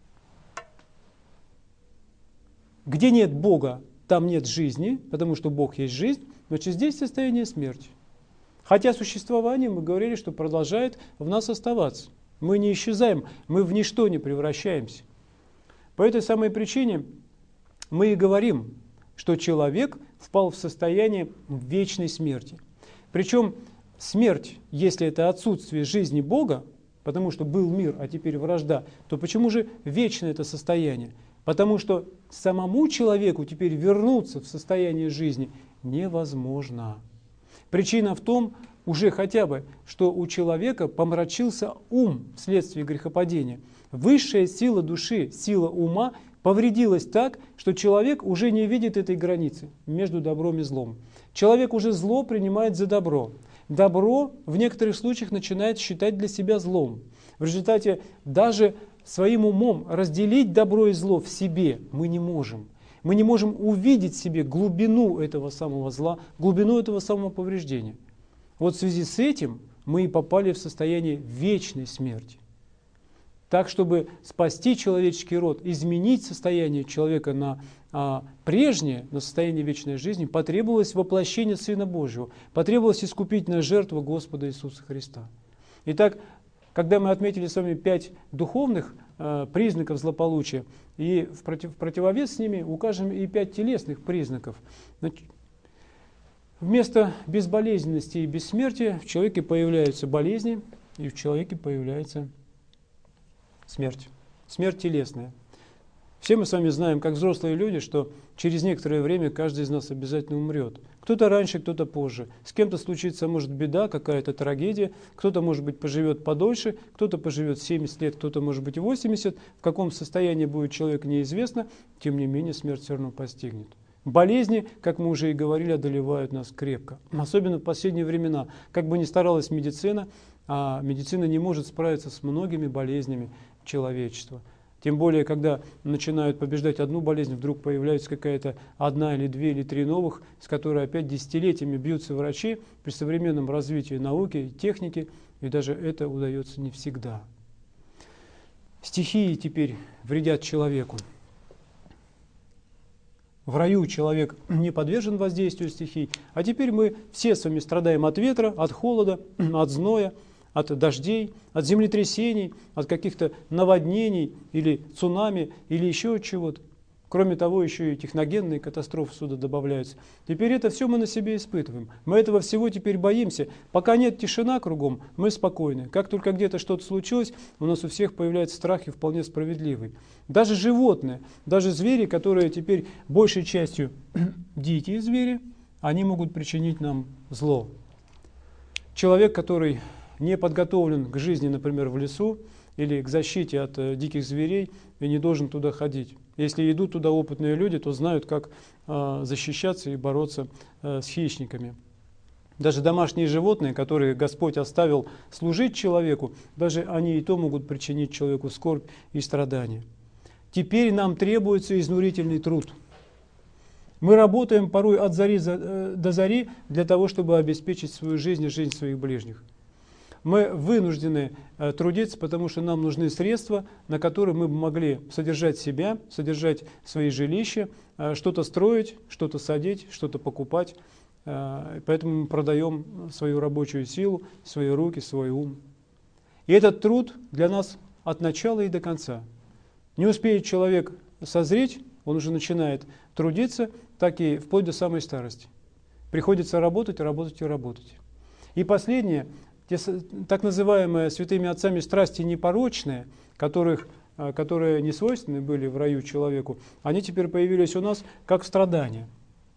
Где нет Бога, там нет жизни, потому что Бог есть жизнь, значит здесь состояние смерти. Хотя существование, мы говорили, что продолжает в нас оставаться. Мы не исчезаем, мы в ничто не превращаемся. По этой самой причине мы и говорим, что человек впал в состояние вечной смерти. Причем смерть, если это отсутствие жизни Бога, потому что был мир, а теперь вражда, то почему же вечное это состояние? Потому что самому человеку теперь вернуться в состояние жизни невозможно. Причина в том, уже хотя бы, что у человека помрачился ум вследствие грехопадения. Высшая сила души, сила ума повредилась так, что человек уже не видит этой границы между добром и злом. Человек уже зло принимает за добро. Добро в некоторых случаях начинает считать для себя злом. В результате даже своим умом разделить добро и зло в себе мы не можем. Мы не можем увидеть в себе глубину этого самого зла, глубину этого самого повреждения. Вот в связи с этим мы и попали в состояние вечной смерти. Так, чтобы спасти человеческий род, изменить состояние человека на а, прежнее, на состояние вечной жизни, потребовалось воплощение Сына Божьего, потребовалась искупительная жертва Господа Иисуса Христа. Итак, когда мы отметили с вами пять духовных э, признаков злополучия, и в, против, в противовес с ними укажем и пять телесных признаков. Значит, вместо безболезненности и бессмертия в человеке появляются болезни, и в человеке появляется смерть. Смерть телесная. Все мы с вами знаем, как взрослые люди, что через некоторое время каждый из нас обязательно умрет. Кто-то раньше, кто-то позже. С кем-то случится, может, беда, какая-то трагедия. Кто-то, может быть, поживет подольше, кто-то поживет семьдесят лет, кто-то, может быть, восемьдесят. В каком состоянии будет человек, неизвестно. Тем не менее, смерть все равно постигнет. Болезни, как мы уже и говорили, одолевают нас крепко. Особенно в последние времена. Как бы ни старалась медицина, а медицина не может справиться с многими болезнями человечества. Тем более, когда начинают побеждать одну болезнь, вдруг появляется какая-то одна или две или три новых, с которой опять десятилетиями бьются врачи при современном развитии науки и техники, и даже это удается не всегда. Стихии теперь вредят человеку. В раю человек не подвержен воздействию стихий, а теперь мы все с вами страдаем от ветра, от холода, от зноя, от дождей, от землетрясений, от каких-то наводнений или цунами, или еще от чего-то. Кроме того, еще и техногенные катастрофы сюда добавляются. Теперь это все мы на себе испытываем. Мы этого всего теперь боимся. Пока нет тишина кругом, мы спокойны. Как только где-то что-то случилось, у нас у всех появляется страх и вполне справедливый. Даже животные, даже звери, которые теперь большей частью дикие звери, они могут причинить нам зло. Человек, который не подготовлен к жизни, например, в лесу или к защите от э, диких зверей, и не должен туда ходить. Если идут туда опытные люди, то знают, как э, защищаться и бороться э, с хищниками. Даже домашние животные, которые Господь оставил служить человеку, даже они и то могут причинить человеку скорбь и страдания. Теперь нам требуется изнурительный труд. Мы работаем порой от зари до зари для того, чтобы обеспечить свою жизнь и жизнь своих ближних. Мы вынуждены трудиться, потому что нам нужны средства, на которые мы бы могли содержать себя, содержать свои жилища, что-то строить, что-то садить, что-то покупать. Поэтому мы продаем свою рабочую силу, свои руки, свой ум. И этот труд для нас от начала и до конца. Не успеет человек созреть, он уже начинает трудиться, так и вплоть до самой старости. Приходится работать, работать и работать. И последнее, те, так называемые святыми отцами страсти непорочные, которых, которые не свойственны были в раю человеку, они теперь появились у нас как страдания,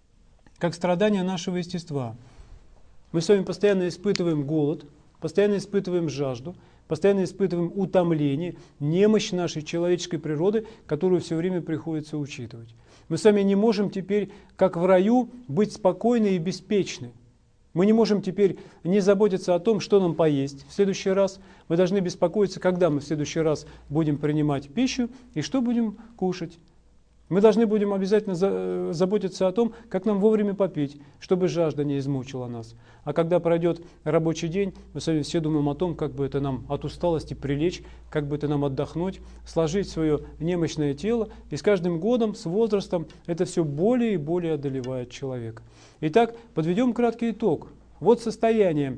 как страдания нашего естества. Мы с вами постоянно испытываем голод, постоянно испытываем жажду, постоянно испытываем утомление, немощь нашей человеческой природы, которую все время приходится учитывать. Мы с вами не можем теперь, как в раю, быть спокойны и беспечны. Мы не можем теперь не заботиться о том, что нам поесть в следующий раз. Мы должны беспокоиться, когда мы в следующий раз будем принимать пищу и что будем кушать. Мы должны будем обязательно за, заботиться о том, как нам вовремя попить, чтобы жажда не измучила нас. А когда пройдет рабочий день, мы с вами все думаем о том, как бы это нам от усталости прилечь, как бы это нам отдохнуть, сложить свое немощное тело. И с каждым годом, с возрастом, это все более и более одолевает человека. Итак, подведем краткий итог. Вот состояние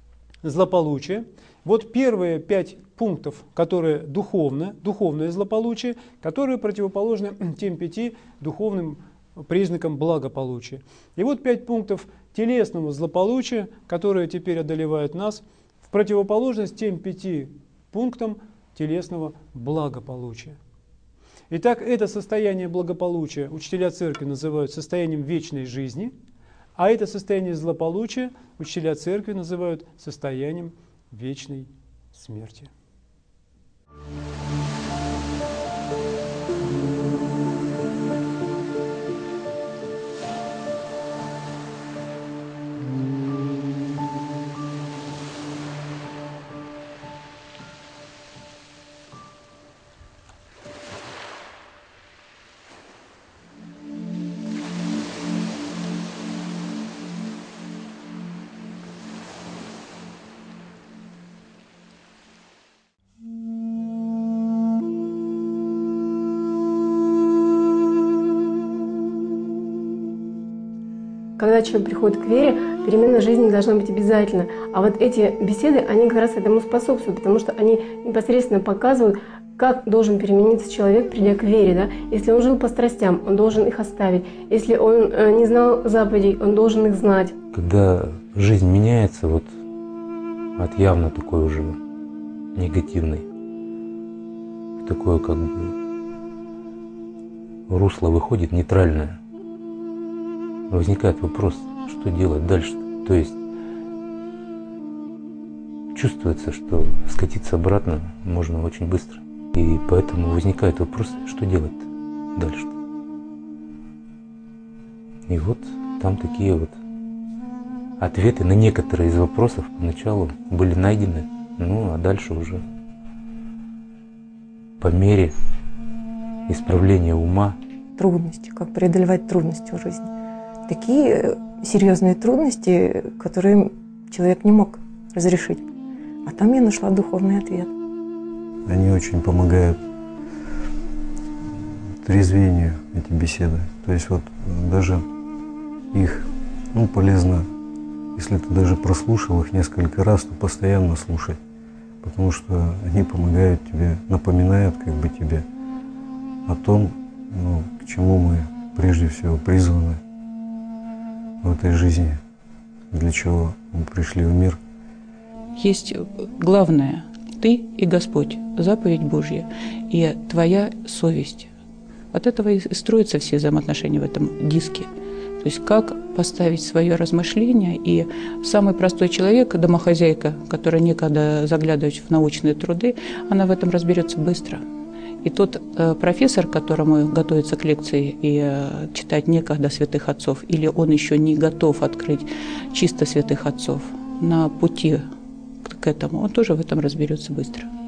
злополучия. Вот первые пять пунктов, которые духовны, духовное злополучие, которые противоположны тем пяти духовным признакам благополучия. И вот пять пунктов телесного злополучия, которые теперь одолевают нас, в противоположность тем пяти пунктам телесного благополучия. Итак, это состояние благополучия учителя церкви называют состоянием вечной жизни, а это состояние злополучия учителя церкви называют состоянием вечной смерти. Когда человек приходит к вере, перемена жизни должна быть обязательно. А вот эти беседы, они как раз этому способствуют, потому что они непосредственно показывают, как должен перемениться человек, придя к вере. Да? Если он жил по страстям, он должен их оставить. Если он не знал заповедей, он должен их знать. Когда жизнь меняется вот от явно такой уже негативной, в такое как бы русло выходит нейтральное, возникает вопрос, что делать дальше. То есть чувствуется, что скатиться обратно можно очень быстро. И поэтому возникает вопрос, что делать дальше. И вот там такие вот ответы на некоторые из вопросов поначалу были найдены, ну а дальше уже по мере исправления ума. Трудности, как преодолевать трудности в жизни. Такие серьезные трудности, которые человек не мог разрешить. А там я нашла духовный ответ. Они очень помогают трезвению, эти беседы. То есть вот даже их, ну, полезно, если ты даже прослушал их несколько раз, то постоянно слушай. Потому что они помогают тебе, напоминают как бы тебе о том, ну, к чему мы прежде всего призваны в этой жизни, для чего мы пришли в мир. Есть главное – ты и Господь, заповедь Божья, и твоя совесть. От этого и строятся все взаимоотношения в этом диске. То есть как поставить свое размышление, и самый простой человек, домохозяйка, которая некогда заглядывает в научные труды, она в этом разберется быстро. И тот э, профессор, которому готовится к лекции и э, читать некогда святых отцов, или он еще не готов открыть чисто святых отцов на пути к этому, он тоже в этом разберется быстро.